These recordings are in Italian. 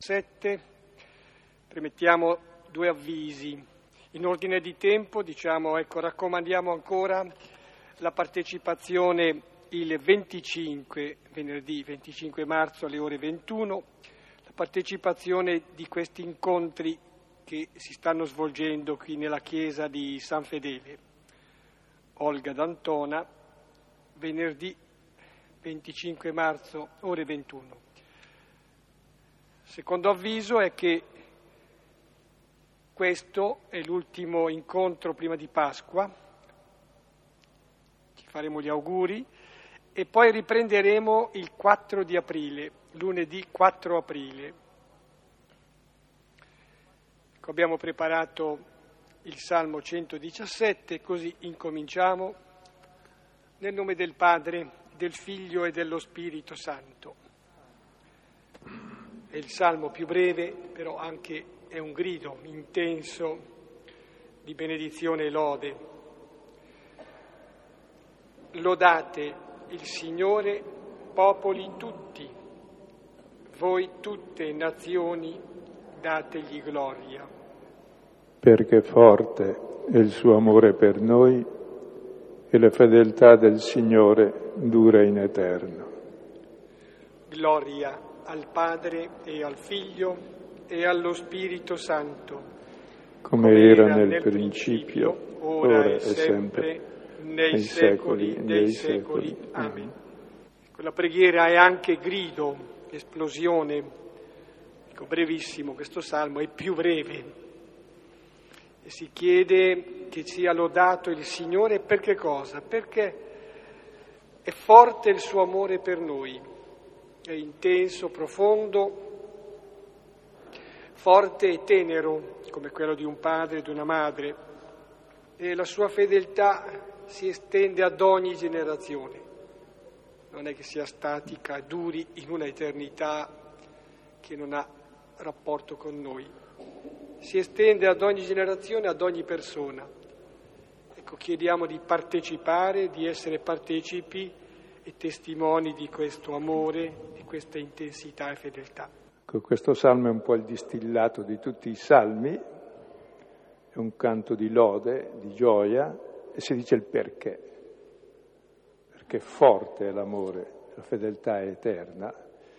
7, premettiamo due avvisi. In ordine di tempo, raccomandiamo ancora la partecipazione il 25, venerdì 25 marzo alle ore 21, la partecipazione di questi incontri che si stanno svolgendo qui nella chiesa di San Fedele. Olga D'Antona, venerdì 25 marzo, ore 21. Secondo avviso è che questo è l'ultimo incontro prima di Pasqua, ci faremo gli auguri e poi riprenderemo il 4 di aprile, lunedì 4 aprile. Abbiamo preparato il Salmo 117, così incominciamo. Nel nome del Padre, del Figlio e dello Spirito Santo. È il Salmo più breve, però anche è un grido intenso di benedizione e lode. Lodate il Signore, popoli tutti, voi tutte nazioni, dategli gloria. Perché forte è il suo amore per noi e la fedeltà del Signore dura in eterno. Gloria al Padre e al Figlio e allo Spirito Santo, come era nel principio, ora e sempre, nei secoli dei secoli. Amen. La preghiera è anche grido, esplosione. Brevissimo questo salmo, è più breve. E si chiede che sia lodato il Signore per che cosa? Perché è forte il suo amore per noi, è intenso, profondo, forte e tenero, come quello di un padre e di una madre, e la sua fedeltà si estende ad ogni generazione. Non è che sia statica, duri in una eternità che non ha rapporto con noi. Si estende ad ogni generazione, ad ogni persona. Ecco, chiediamo di partecipare, di essere partecipi e testimoni di questo amore, di questa intensità e fedeltà. Questo salmo è un po' il distillato di tutti i salmi, è un canto di lode, di gioia, e si dice il perché. Perché forte è l'amore, la fedeltà è eterna.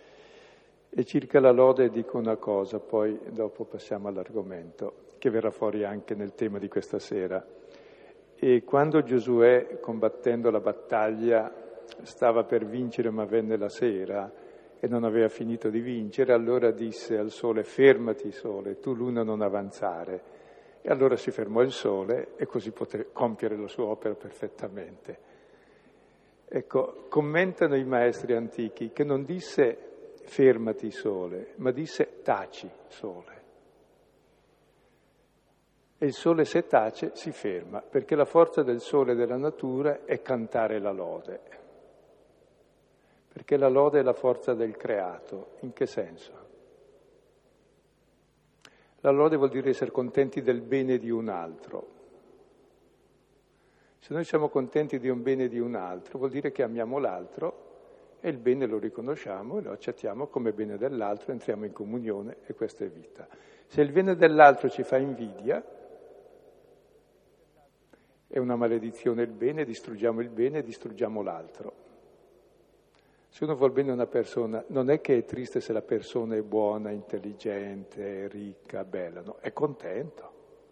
E circa la lode dico una cosa, poi dopo passiamo all'argomento, che verrà fuori anche nel tema di questa sera. E quando Giosuè, combattendo la battaglia, stava per vincere ma venne la sera e non aveva finito di vincere, allora disse al sole: fermati sole, tu luna non avanzare. E allora si fermò il sole e così poté compiere la sua opera perfettamente. Ecco, commentano i maestri antichi che non disse fermati sole, ma disse taci sole. E il sole se tace si ferma, perché la forza del sole e della natura è cantare la lode. Perché la lode è la forza del creato. In che senso? La lode vuol dire essere contenti del bene di un altro. Se noi siamo contenti di un bene di un altro, vuol dire che amiamo l'altro e il bene lo riconosciamo e lo accettiamo come bene dell'altro, entriamo in comunione e questa è vita. Se il bene dell'altro ci fa invidia, è una maledizione il bene, distruggiamo il bene e distruggiamo l'altro. Se uno vuol bene a una persona, non è che è triste se la persona è buona, intelligente, ricca, bella, no, è contento.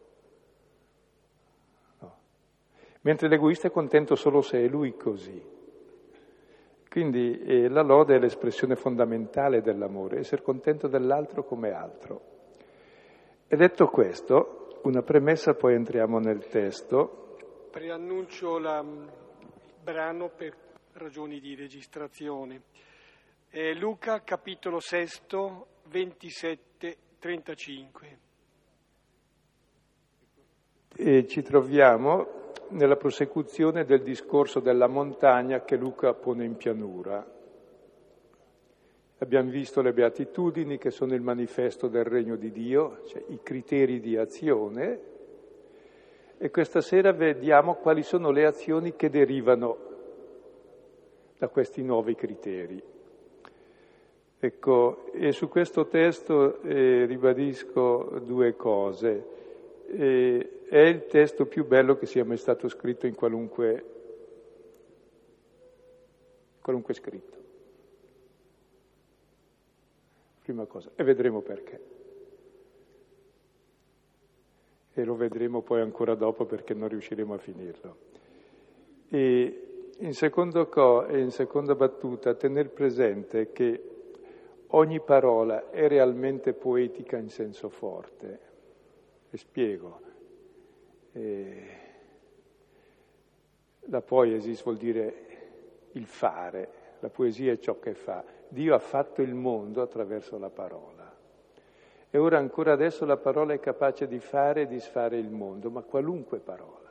No. Mentre l'egoista è contento solo se è lui così. Quindi la lode è l'espressione fondamentale dell'amore, essere contento dell'altro come altro. E detto questo, una premessa, poi entriamo nel testo. Preannuncio il brano per ragioni di registrazione. È Luca, capitolo 6, 27-35. E ci troviamo nella prosecuzione del discorso della montagna che Luca pone in pianura. Abbiamo visto le beatitudini che sono il manifesto del regno di Dio, cioè i criteri di azione, e questa sera vediamo quali sono le azioni che derivano da questi nuovi criteri. Ecco, e su questo testo ribadisco due cose. È il testo più bello che sia mai stato scritto in qualunque scritto. Prima cosa, e vedremo perché. E lo vedremo poi ancora dopo perché non riusciremo a finirlo. E in seconda battuta, tener presente che ogni parola è realmente poetica in senso forte. E spiego. La poiesis vuol dire il fare, la poesia è ciò che fa. Dio ha fatto il mondo attraverso la parola. E ora ancora adesso la parola è capace di fare e disfare il mondo, ma qualunque parola.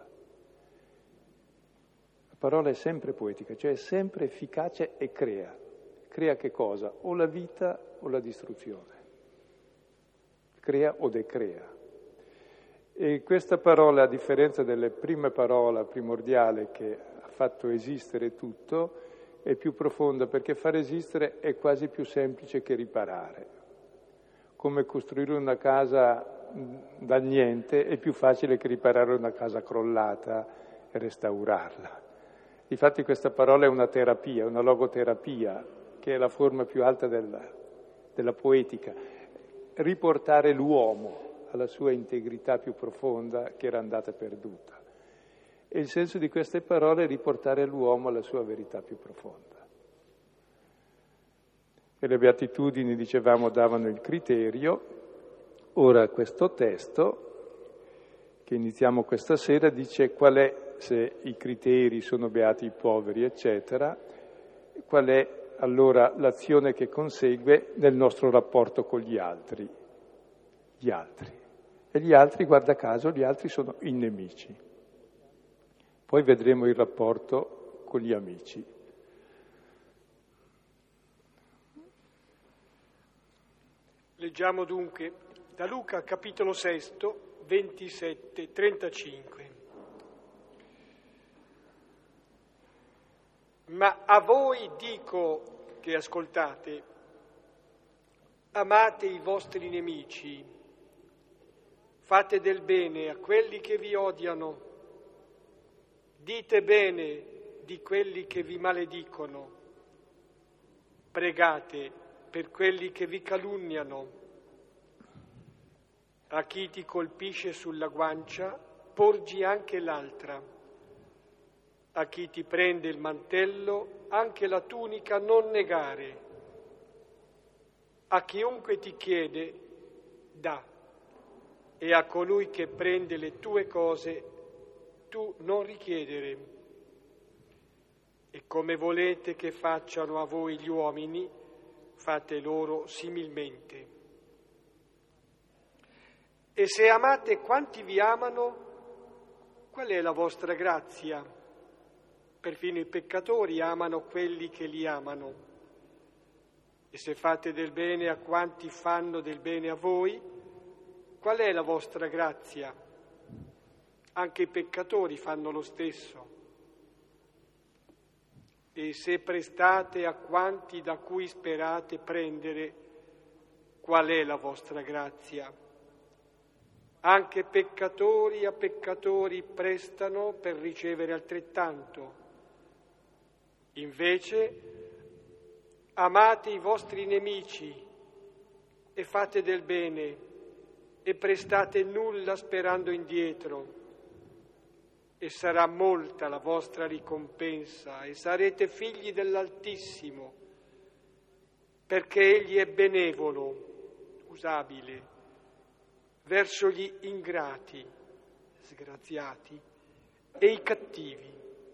La parola è sempre poetica, cioè è sempre efficace e crea. Crea che cosa? O la vita o la distruzione. Crea o decrea. E questa parola, a differenza delle prime parole primordiale che ha fatto esistere tutto, è più profonda perché far esistere è quasi più semplice che riparare. Come costruire una casa dal niente è più facile che riparare una casa crollata e restaurarla. Difatti questa parola è una terapia, una logoterapia, che è la forma più alta della poetica. Riportare l'uomo alla sua integrità più profonda che era andata perduta. E il senso di queste parole è riportare l'uomo alla sua verità più profonda. E le beatitudini, dicevamo, davano il criterio. Ora questo testo, che iniziamo questa sera, dice qual è, se i criteri sono beati i poveri, eccetera, qual è allora l'azione che consegue nel nostro rapporto con gli altri. Gli altri. E gli altri, guarda caso, gli altri sono i nemici. Poi vedremo il rapporto con gli amici. Leggiamo dunque da Luca, capitolo 6, 27, 35. Ma a voi dico che ascoltate, amate i vostri nemici, fate del bene a quelli che vi odiano, dite bene di quelli che vi maledicono, pregate per quelli che vi calunniano. A chi ti colpisce sulla guancia, porgi anche l'altra. A chi ti prende il mantello, anche la tunica non negare. A chiunque ti chiede, dà. E a colui che prende le tue cose, tu non richiedere. E come volete che facciano a voi gli uomini, fate loro similmente. E se amate quanti vi amano, qual è la vostra grazia? Perfino i peccatori amano quelli che li amano. E se fate del bene a quanti fanno del bene a voi, qual è la vostra grazia? Anche i peccatori fanno lo stesso. E se prestate a quanti da cui sperate prendere, qual è la vostra grazia? Anche peccatori a peccatori prestano per ricevere altrettanto. Invece, amate i vostri nemici e fate del bene e prestate nulla sperando indietro. E sarà molta la vostra ricompensa e sarete figli dell'Altissimo, perché Egli è benevolo, scusabile, verso gli ingrati, sgraziati e i cattivi.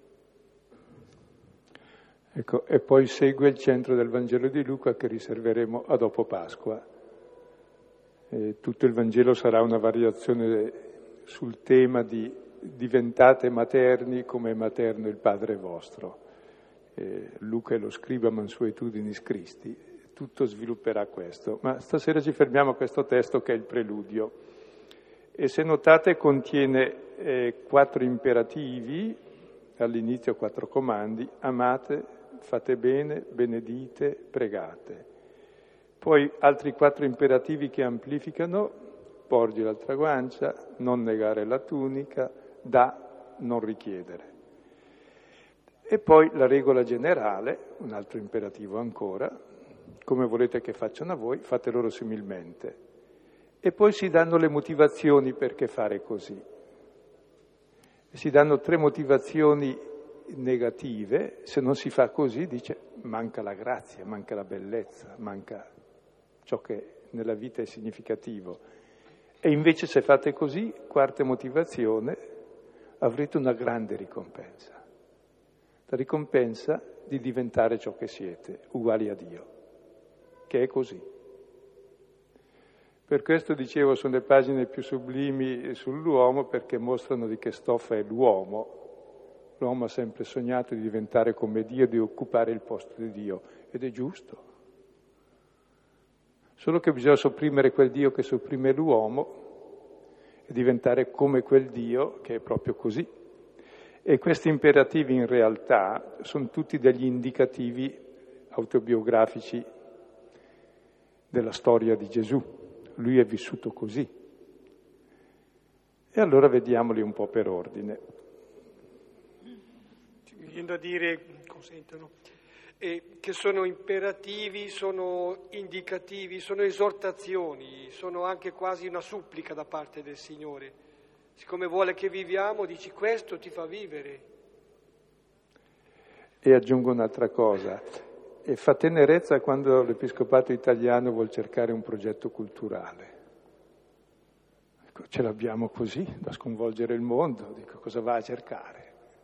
Ecco, e poi segue il centro del Vangelo di Luca che riserveremo a dopo Pasqua. Tutto il Vangelo sarà una variazione sul tema di diventate materni come è materno il Padre vostro. Luca è lo scriba mansuetudinis Christi, tutto svilupperà questo. Ma stasera ci fermiamo a questo testo che è il preludio. E se notate contiene 4 imperativi, all'inizio 4 comandi: amate, fate bene, benedite, pregate. Poi altri 4 imperativi che amplificano: porgi l'altra guancia, non negare la tunica, da, non richiedere. E poi la regola generale, un altro imperativo ancora: come volete che facciano a voi, fate loro similmente. E poi si danno le motivazioni perché fare così. Si danno 3 motivazioni negative. Se non si fa così, dice, manca la grazia, manca la bellezza, manca ciò che nella vita è significativo. E invece se fate così, 4ª motivazione, avrete una grande ricompensa. La ricompensa di diventare ciò che siete, uguali a Dio, che è così. Per questo dicevo, sono le pagine più sublimi sull'uomo, perché mostrano di che stoffa è l'uomo. L'uomo ha sempre sognato di diventare come Dio, di occupare il posto di Dio, ed è giusto. Solo che bisogna sopprimere quel Dio che sopprime l'uomo e diventare come quel Dio che è proprio così. E questi imperativi in realtà sono tutti degli indicativi autobiografici della storia di Gesù. Lui è vissuto così. E allora vediamoli un po' per ordine. Mi viene da dire, consentano, che sono imperativi, sono indicativi, sono esortazioni, sono anche quasi una supplica da parte del Signore. Siccome vuole che viviamo, dici questo ti fa vivere. E aggiungo un'altra cosa, e fa tenerezza quando l'Episcopato italiano vuol cercare un progetto culturale. Ecco, ce l'abbiamo così, da sconvolgere il mondo, dico, cosa va a cercare?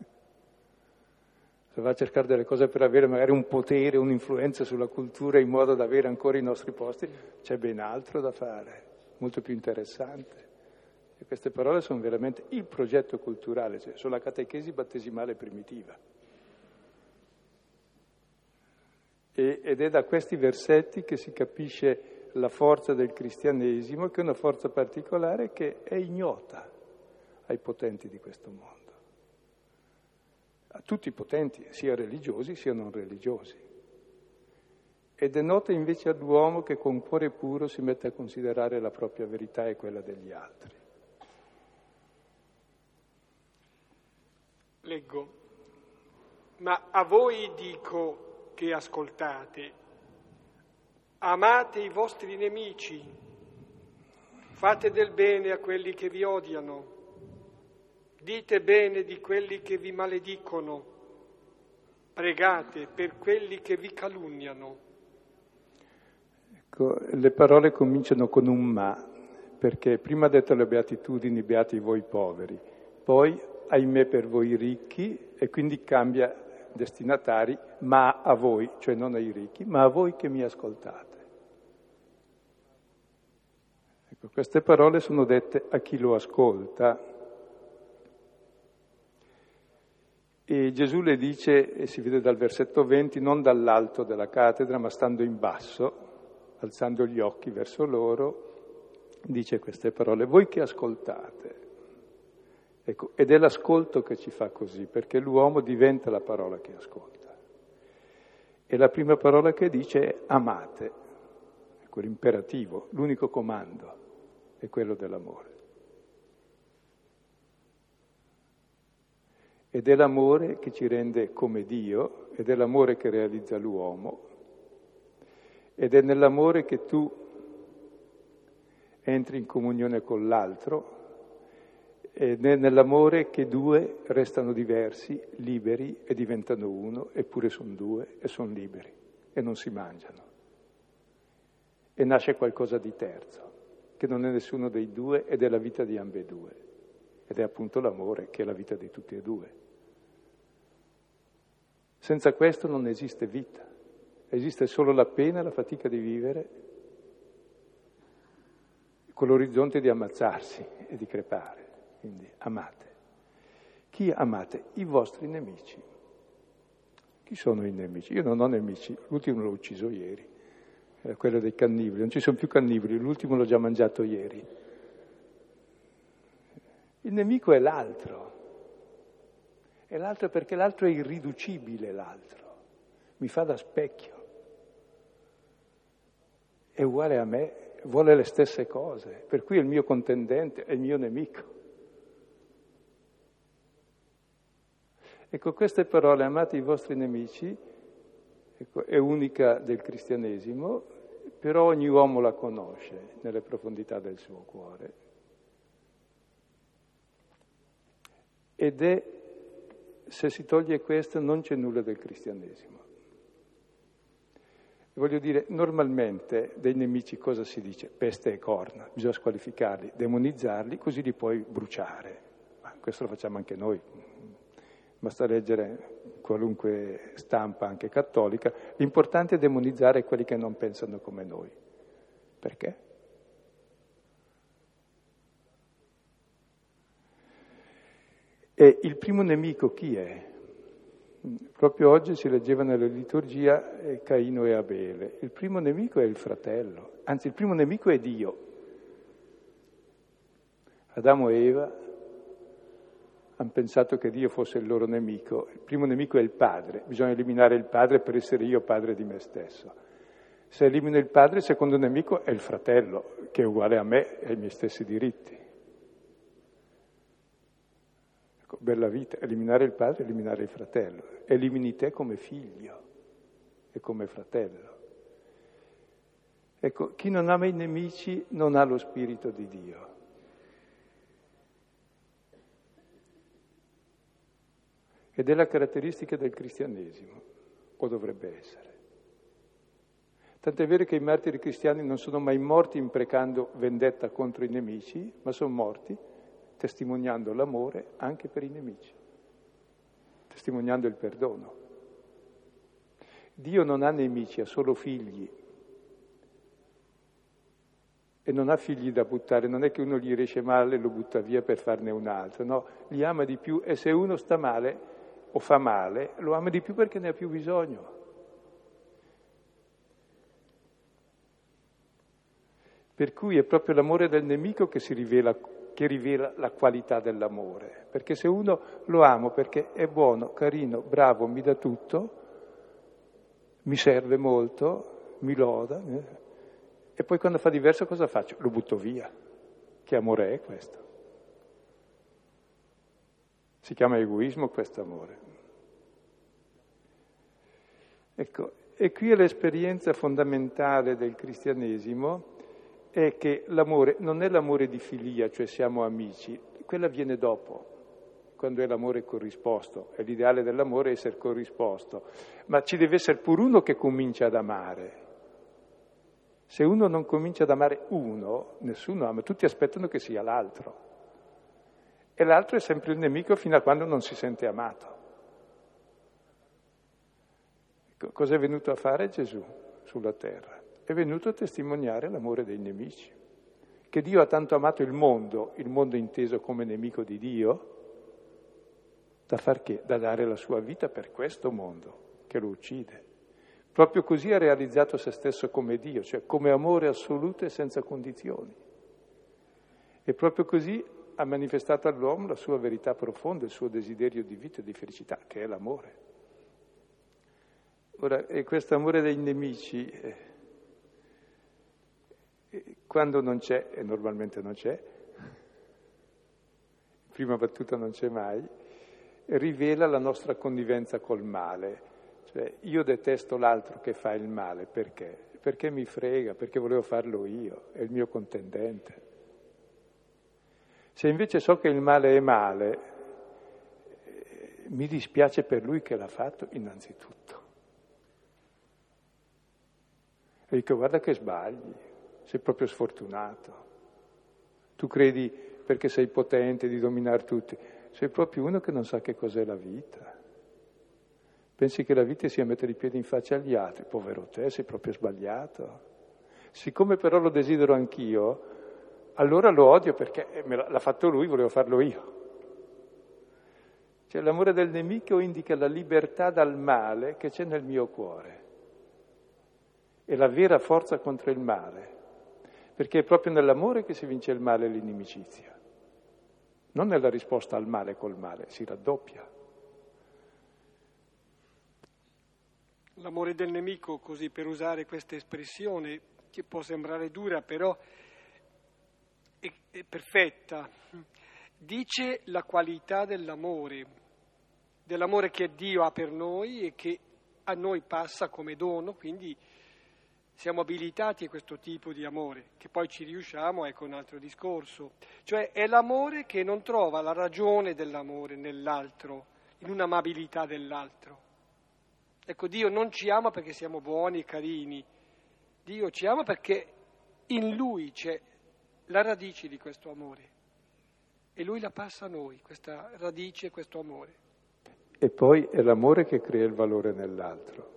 Se va a cercare delle cose per avere magari un potere, un'influenza sulla cultura in modo da avere ancora i nostri posti, c'è ben altro da fare, molto più interessante. E queste parole sono veramente il progetto culturale, cioè sono la catechesi battesimale primitiva. Ed è da questi versetti che si capisce la forza del cristianesimo, che è una forza particolare che è ignota ai potenti di questo mondo. A tutti i potenti, sia religiosi sia non religiosi. Ed è nota invece all'uomo che con cuore puro si mette a considerare la propria verità e quella degli altri. Leggo. Ma a voi dico che ascoltate, amate i vostri nemici, fate del bene a quelli che vi odiano, dite bene di quelli che vi maledicono, pregate per quelli che vi calunniano. Ecco, le parole cominciano con un ma, perché prima ha detto le beatitudini, beati voi poveri, poi ahimè per voi ricchi, e quindi cambia destinatari, ma a voi, cioè non ai ricchi, ma a voi che mi ascoltate. Ecco, queste parole sono dette a chi lo ascolta. E Gesù le dice, e si vede dal versetto 20, non dall'alto della cattedra, ma stando in basso, alzando gli occhi verso loro, dice queste parole: voi che ascoltate. Ecco, ed è l'ascolto che ci fa così, perché l'uomo diventa la parola che ascolta. E la prima parola che dice è amate, ecco l'imperativo, l'unico comando è quello dell'amore. Ed è l'amore che ci rende come Dio, ed è l'amore che realizza l'uomo, ed è nell'amore che tu entri in comunione con l'altro, ed è nell'amore che due restano diversi, liberi, e diventano uno, eppure sono due e sono liberi, e non si mangiano. E nasce qualcosa di terzo, che non è nessuno dei due, ed è la vita di ambedue, ed è appunto l'amore che è la vita di tutti e due. Senza questo non esiste vita, esiste solo la pena e la fatica di vivere, con l'orizzonte di ammazzarsi e di crepare. Quindi amate. Chi amate? I vostri nemici. Chi sono i nemici? Io non ho nemici, l'ultimo l'ho ucciso ieri, era quello dei cannibali, non ci sono più cannibali, l'ultimo l'ho già mangiato ieri. Il nemico è l'altro. E l'altro perché l'altro è irriducibile, l'altro mi fa da specchio. è uguale a me, vuole le stesse cose, per cui è il mio contendente, è il mio nemico. Ecco, queste parole, amate i vostri nemici, ecco, è unica del cristianesimo, però ogni uomo la conosce nelle profondità del suo cuore. Ed è, se si toglie questo, non c'è nulla del cristianesimo. Voglio dire, normalmente dei nemici cosa si dice? Peste e corna, bisogna squalificarli, demonizzarli, così li puoi bruciare. Ma questo lo facciamo anche noi. Basta leggere qualunque stampa, anche cattolica. L'importante è demonizzare quelli che non pensano come noi. Perché? E il primo nemico chi è? Proprio oggi si leggeva nella liturgia Caino e Abele. Il primo nemico è il fratello, anzi il primo nemico è Dio. Adamo e Eva hanno pensato che Dio fosse il loro nemico. Il primo nemico è il padre, bisogna eliminare il padre per essere io padre di me stesso. Se elimino il padre, il secondo nemico è il fratello, che è uguale a me e ai miei stessi diritti. Ecco, bella vita, eliminare il padre, eliminare il fratello. Elimini te come figlio e come fratello. Ecco, chi non ama i nemici non ha lo spirito di Dio. Ed è la caratteristica del cristianesimo, o dovrebbe essere. Tant'è vero che i martiri cristiani non sono mai morti imprecando vendetta contro i nemici, ma sono morti testimoniando l'amore anche per i nemici, testimoniando il perdono. Dio non ha nemici, ha solo figli. E non ha figli da buttare, non è che uno gli riesce male e lo butta via per farne un altro, no, li ama di più e se uno sta male o fa male, lo ama di più perché ne ha più bisogno. Per cui è proprio l'amore del nemico che rivela la qualità dell'amore, perché se uno lo amo perché è buono, carino, bravo, mi dà tutto, mi serve molto, mi loda, e poi quando fa diverso cosa faccio? Lo butto via. Che amore è questo? Si chiama egoismo questo amore. Ecco, e qui è l'esperienza fondamentale del cristianesimo, è che l'amore non è l'amore di filia, cioè siamo amici, quella viene dopo, quando è l'amore corrisposto, è l'ideale dell'amore essere corrisposto, ma ci deve essere pure uno che comincia ad amare. Se uno non comincia ad amare uno, nessuno ama, tutti aspettano che sia l'altro. E l'altro è sempre il nemico fino a quando non si sente amato. Cosa è venuto a fare Gesù sulla terra? È venuto a testimoniare l'amore dei nemici. Che Dio ha tanto amato il mondo inteso come nemico di Dio, da far che? Da dare la sua vita per questo mondo, che lo uccide. Proprio così ha realizzato se stesso come Dio, cioè come amore assoluto e senza condizioni. E proprio così ha manifestato all'uomo la sua verità profonda, il suo desiderio di vita e di felicità, che è l'amore. Ora, e questo amore dei nemici, quando non c'è, e normalmente non c'è, prima battuta non c'è mai, rivela la nostra connivenza col male. Cioè, io detesto l'altro che fa il male, perché? Perché mi frega, perché volevo farlo io, è il mio contendente. Se invece so che il male è male, mi dispiace per lui che l'ha fatto innanzitutto. E dico, guarda che sbagli, sei proprio sfortunato. Tu credi perché sei potente di dominare tutti, sei proprio uno che non sa che cos'è la vita. Pensi che la vita sia mettere i piedi in faccia agli altri, povero te, sei proprio sbagliato. Siccome però lo desidero anch'io, allora lo odio perché l'ha fatto lui, volevo farlo io. Cioè l'amore del nemico indica la libertà dal male che c'è nel mio cuore. È la vera forza contro il male, perché è proprio nell'amore che si vince il male e l'inimicizia, non nella risposta al male col male, si raddoppia. L'amore del nemico, così per usare questa espressione, Ci può sembrare dura, però è perfetta. Dice la qualità dell'amore che Dio ha per noi e che a noi passa come dono, quindi siamo abilitati a questo tipo di amore, che poi ci riusciamo, ecco un altro discorso. Cioè è l'amore che non trova la ragione dell'amore nell'altro, in un'amabilità dell'altro. Ecco, Dio non ci ama perché siamo buoni e carini, Dio ci ama perché in Lui c'è la radice di questo amore e Lui la passa a noi, questa radice, questo amore. E poi è l'amore che crea il valore nell'altro.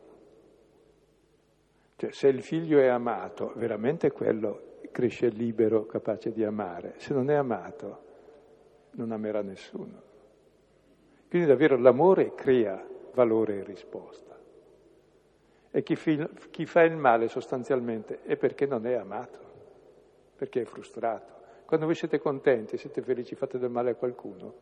Cioè, se il figlio è amato, veramente quello cresce libero, capace di amare. Se non è amato, non amerà nessuno. Quindi davvero l'amore crea valore e risposta. E chi fa il male sostanzialmente è perché non è amato, perché è frustrato. Quando voi siete contenti, siete felici, fate del male a qualcuno.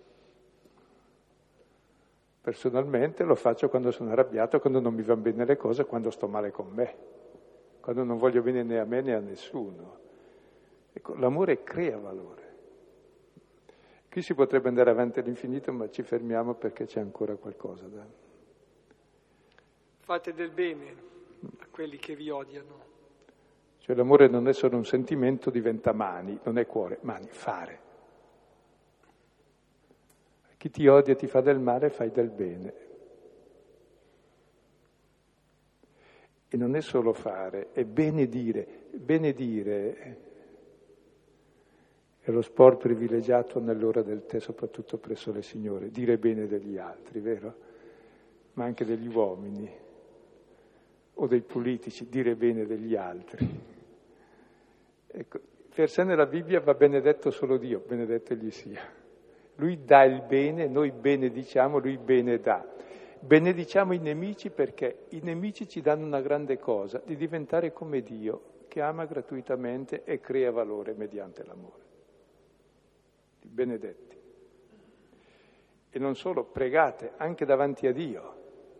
Personalmente lo faccio quando sono arrabbiato, quando non mi vanno bene le cose, quando sto male con me, quando non voglio bene né a me né a nessuno. Ecco, l'amore crea valore. Qui si potrebbe andare avanti all'infinito, ma ci fermiamo perché c'è ancora qualcosa da... Fate del bene a quelli che vi odiano. Cioè l'amore non è solo un sentimento, diventa mani, non è cuore, mani, fare. Chi ti odia e ti fa del male, fai del bene. E non è solo fare, è benedire. Benedire è lo sport privilegiato nell'ora del tè, soprattutto presso le signore. Dire bene degli altri, vero? Ma anche degli uomini o dei politici, dire bene degli altri. Ecco, per sé nella Bibbia va benedetto solo Dio, benedetto egli sia. Lui dà il bene, noi benediciamo, lui bene dà. Benediciamo i nemici perché i nemici ci danno una grande cosa, di diventare come Dio, che ama gratuitamente e crea valore mediante l'amore. Benedetti. E non solo, pregate anche davanti a Dio.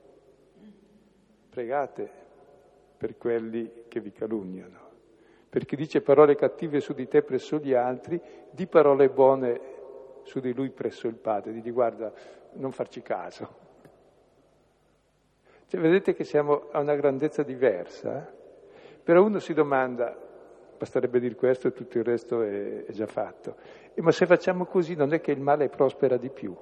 Pregate per quelli che vi calunniano. Per chi dice parole cattive su di te presso gli altri, di parole buone su di lui presso il Padre, digli guarda, non farci caso. Cioè, vedete che siamo a una grandezza diversa, però uno si domanda, basterebbe dire questo e tutto il resto è già fatto, ma se facciamo così non è che il male prospera di più?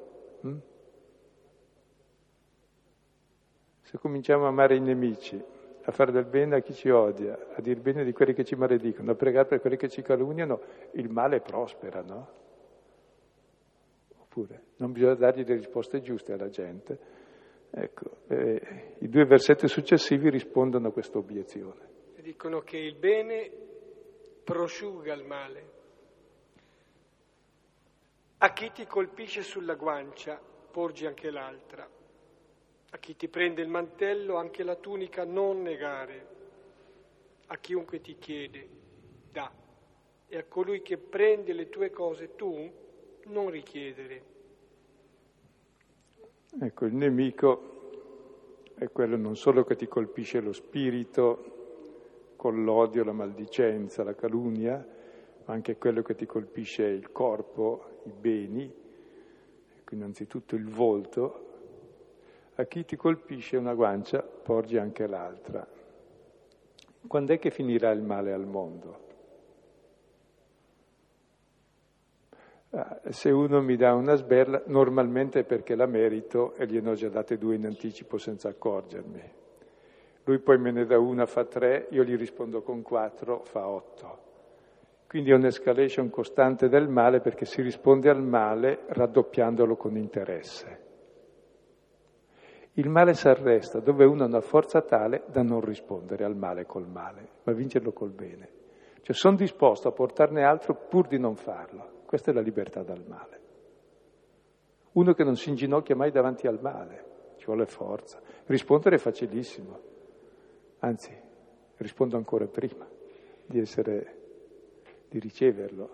Se cominciamo a amare i nemici, a fare del bene a chi ci odia, a dir bene di quelli che ci maledicono, a pregare per quelli che ci calunniano, il male prospera, no? Oppure non bisogna dargli le risposte giuste alla gente. Ecco, i 2 versetti successivi rispondono a questa obiezione. Dicono che il bene prosciuga il male. A chi ti colpisce sulla guancia, porgi anche l'altra. A chi ti prende il mantello, anche la tunica non negare. A chiunque ti chiede, dà. E a colui che prende le tue cose tu, non richiedere. Ecco, il nemico è quello non solo che ti colpisce lo spirito con l'odio, la maldicenza, la calunnia, ma anche quello che ti colpisce il corpo, i beni, ecco, innanzitutto il volto. A chi ti colpisce una guancia, porgi anche l'altra. Quando è che finirà il male al mondo? Se uno mi dà una sberla, normalmente è perché la merito e gliene ho già date 2 in anticipo senza accorgermi. Lui poi me ne dà una, fa 3, io gli rispondo con 4, fa 8. Quindi è un'escalation costante del male perché si risponde al male raddoppiandolo con interesse. Il male si arresta dove uno ha una forza tale da non rispondere al male col male, ma vincerlo col bene. Cioè sono disposto a portarne altro pur di non farlo. Questa è la libertà dal male. Uno che non si inginocchia mai davanti al male, ci vuole forza. Rispondere è facilissimo, anzi, rispondo ancora prima di riceverlo.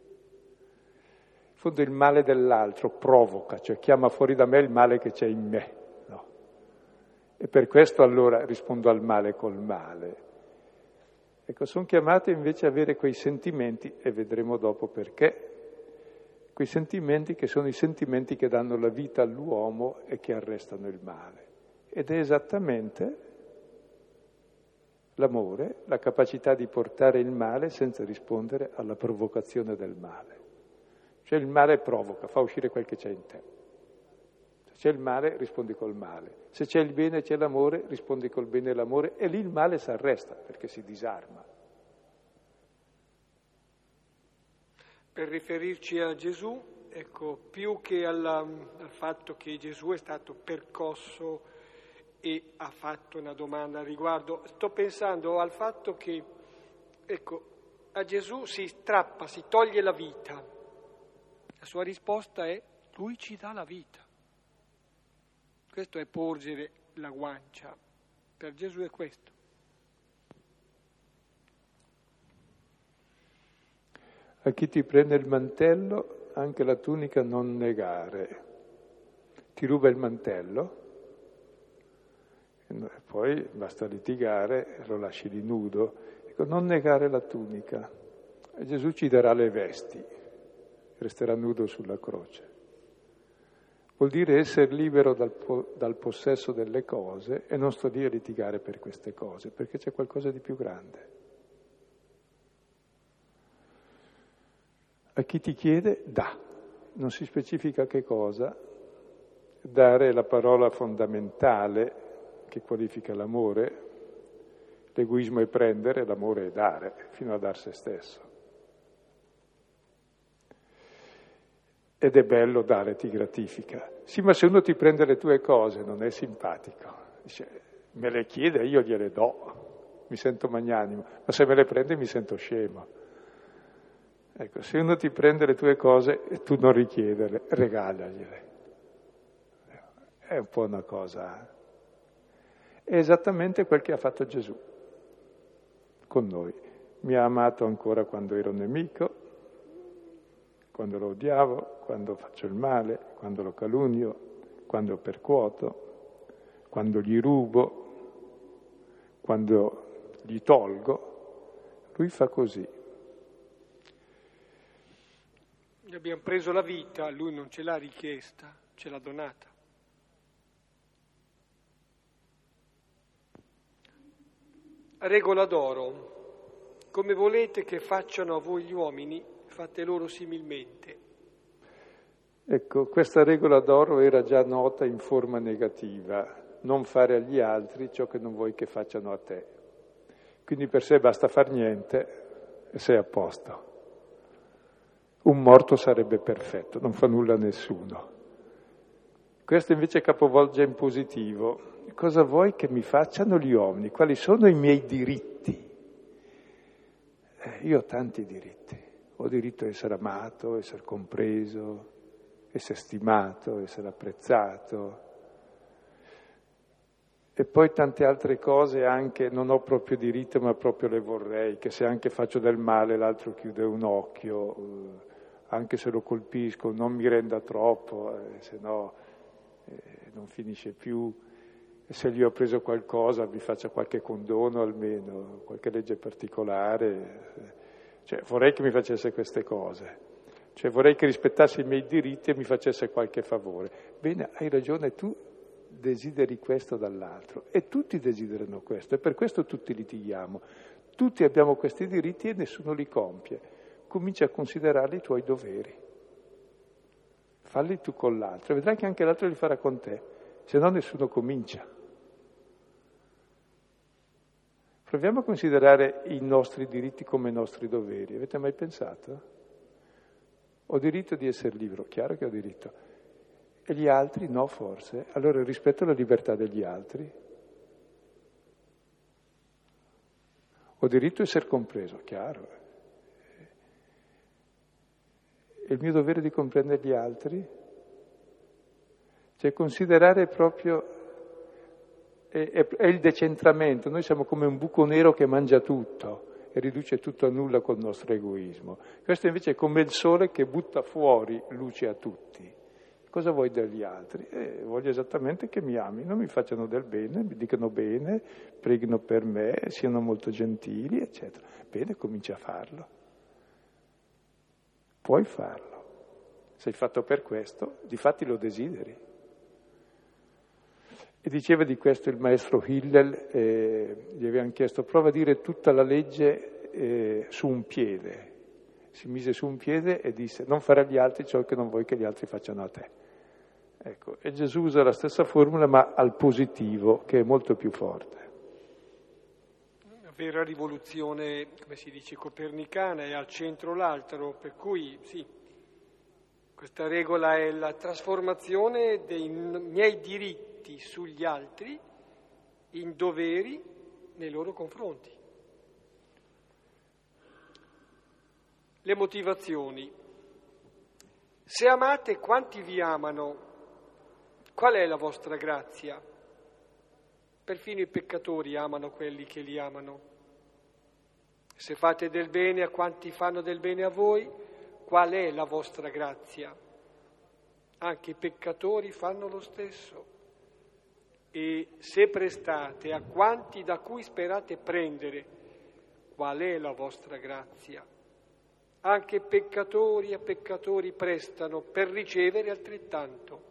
In fondo il male dell'altro provoca, cioè chiama fuori da me il male che c'è in me. No. E per questo allora rispondo al male col male. Ecco, sono chiamate invece a avere quei sentimenti, e vedremo dopo perché, quei sentimenti che sono i sentimenti che danno la vita all'uomo e che arrestano il male. Ed è esattamente l'amore, la capacità di portare il male senza rispondere alla provocazione del male. Cioè il male provoca, fa uscire quel che c'è in te. Se c'è il male, rispondi col male. Se c'è il bene, c'è l'amore, rispondi col bene e l'amore, e lì il male si arresta, perché si disarma. Per riferirci a Gesù, ecco, più che al fatto che Gesù è stato percosso e ha fatto una domanda al riguardo, sto pensando al fatto che, ecco, a Gesù si strappa, si toglie la vita. La sua risposta è: Lui ci dà la vita. Questo è porgere la guancia. Per Gesù è questo. A chi ti prende il mantello, anche la tunica non negare. Ti ruba il mantello, e poi basta litigare e lo lasci di nudo. Ecco, non negare la tunica. E Gesù ci darà le vesti, resterà nudo sulla croce. Vuol dire essere libero dal possesso delle cose, e non sto lì a litigare per queste cose, perché c'è qualcosa di più grande. A chi ti chiede, dà. Non si specifica che cosa. Dare è la parola fondamentale che qualifica l'amore. L'egoismo è prendere, l'amore è dare, fino a dar se stesso. Ed è bello dare, ti gratifica. Sì, ma se uno ti prende le tue cose non è simpatico. Dice, me le chiede, io gliele do, mi sento magnanimo, ma se me le prende mi sento scemo. Ecco, se uno ti prende le tue cose e tu non richiederle, regalagliele. È un po' una cosa. È esattamente quel che ha fatto Gesù con noi. Mi ha amato ancora quando ero nemico, quando lo odiavo, quando faccio il male, quando lo calunnio, quando percuoto, quando gli rubo, quando gli tolgo. Lui fa così. Gli abbiamo preso la vita, lui non ce l'ha richiesta, ce l'ha donata. Regola d'oro: come volete che facciano a voi gli uomini, fate loro similmente. Ecco, questa regola d'oro era già nota in forma negativa: non fare agli altri ciò che non vuoi che facciano a te. Quindi per sé basta far niente e sei a posto. Un morto sarebbe perfetto, non fa nulla a nessuno. Questo invece capovolge in positivo. Cosa vuoi che mi facciano gli uomini? Quali sono i miei diritti? Io ho tanti diritti. Ho diritto a essere amato, essere compreso, essere stimato, essere apprezzato. E poi tante altre cose anche non ho proprio diritto, ma proprio le vorrei, che se anche faccio del male l'altro chiude un occhio, anche se lo colpisco non mi renda troppo, se no non finisce più. E se gli ho preso qualcosa mi faccia qualche condono almeno, qualche legge particolare. Cioè vorrei che mi facesse queste cose, cioè vorrei che rispettasse i miei diritti e mi facesse qualche favore. Bene, hai ragione, tu desideri questo dall'altro e tutti desiderano questo, e per questo tutti litighiamo. Tutti abbiamo questi diritti e nessuno li compie. Comincia a considerarli i tuoi doveri. Falli tu con l'altro e vedrai che anche l'altro li farà con te, se no nessuno comincia. Proviamo a considerare i nostri diritti come i nostri doveri. Avete mai pensato? Ho diritto di essere libero, chiaro che ho diritto. E gli altri no, forse? Allora rispetto alla libertà degli altri. Ho diritto di essere compreso, chiaro. E il mio dovere di comprendere gli altri? Cioè considerare proprio è il decentramento. Noi siamo come un buco nero che mangia tutto e riduce tutto a nulla col nostro egoismo. Questo invece è come il sole che butta fuori luce a tutti. Cosa vuoi dagli altri? Voglio esattamente che mi amino, mi facciano del bene, mi dicano bene, preghino per me, siano molto gentili, eccetera. Bene, comincia a farlo. Puoi farlo. Sei fatto per questo, difatti lo desideri. E diceva di questo il maestro Hillel, gli avevano chiesto, prova a dire tutta la legge su un piede. Si mise su un piede e disse, non fare agli altri ciò che non vuoi che gli altri facciano a te. Ecco, e Gesù usa la stessa formula ma al positivo, che è molto più forte. Una vera rivoluzione, come si dice, copernicana, è al centro l'altro, per cui sì, questa regola è la trasformazione dei miei diritti sugli altri in doveri nei loro confronti. Le motivazioni. Se amate quanti vi amano, qual è la vostra grazia? Perfino i peccatori amano quelli che li amano. Se fate del bene a quanti fanno del bene a voi, qual è la vostra grazia? Anche i peccatori fanno lo stesso. E se prestate a quanti da cui sperate prendere, qual è la vostra grazia? Anche peccatori a peccatori prestano per ricevere altrettanto.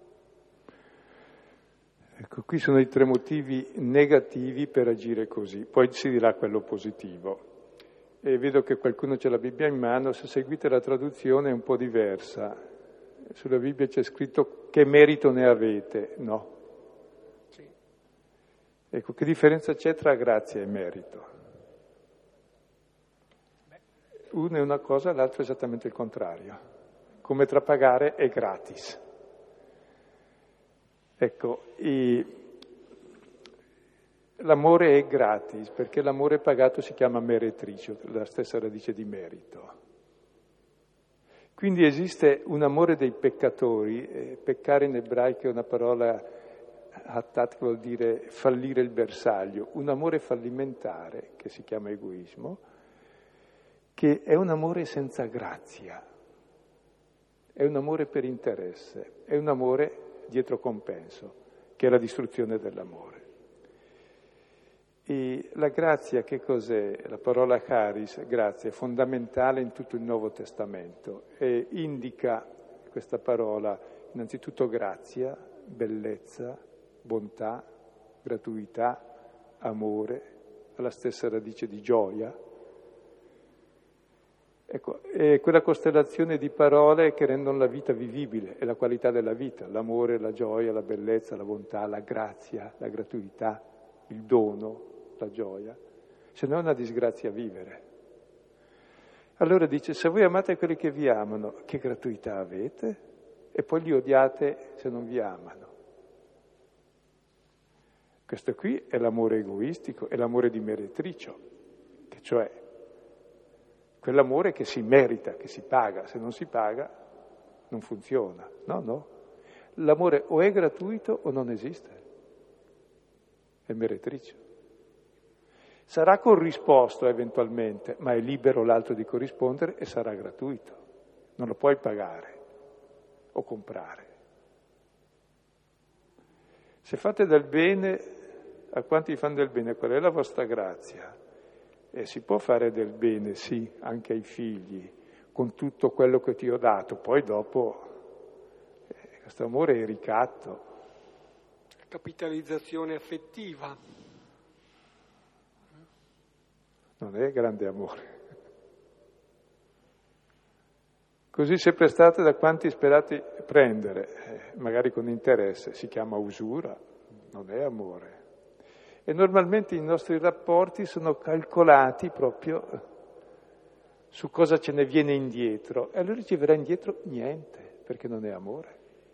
Ecco, qui sono i 3 motivi negativi per agire così, poi si dirà quello positivo. E vedo che qualcuno c'ha la Bibbia in mano, se seguite la traduzione è un po' diversa. Sulla Bibbia c'è scritto che merito ne avete, no. Sì. Ecco, che differenza c'è tra grazia e merito? Uno è una cosa, l'altro è esattamente il contrario. Come tra pagare e gratis. Ecco, l'amore è gratis, perché l'amore pagato si chiama meretricio, la stessa radice di merito. Quindi esiste un amore dei peccatori, peccare in ebraico è una parola, hatat, vuol dire fallire il bersaglio, un amore fallimentare, che si chiama egoismo, che è un amore senza grazia, è un amore per interesse, è un amore dietro compenso, che è la distruzione dell'amore. E la grazia che cos'è? La parola charis, grazia, è fondamentale in tutto il Nuovo Testamento e indica questa parola innanzitutto grazia, bellezza, bontà, gratuità, amore, alla stessa radice di gioia. Ecco, è quella costellazione di parole che rendono la vita vivibile e la qualità della vita, l'amore, la gioia, la bellezza, la bontà, la grazia, la gratuità, il dono, la gioia. Se no è una disgrazia vivere. Allora dice, se voi amate quelli che vi amano, che gratuità avete? E poi li odiate se non vi amano. Questo qui è l'amore egoistico, è l'amore di meretricio, che cioè quell'amore che si merita, che si paga. Se non si paga non funziona. No. L'amore o è gratuito o non esiste. È meretricio. Sarà corrisposto eventualmente, ma è libero l'altro di corrispondere e sarà gratuito. Non lo puoi pagare o comprare. Se fate del bene, a quanti fanno del bene, qual è la vostra grazia? E si può fare del bene, sì, anche ai figli, con tutto quello che ti ho dato. Poi dopo, questo amore è ricatto. Capitalizzazione affettiva. Non è grande amore. Così se prestate da quanti sperate prendere, magari con interesse, si chiama usura, non è amore. E normalmente i nostri rapporti sono calcolati proprio su cosa ce ne viene indietro. E allora riceverà indietro niente, perché non è amore.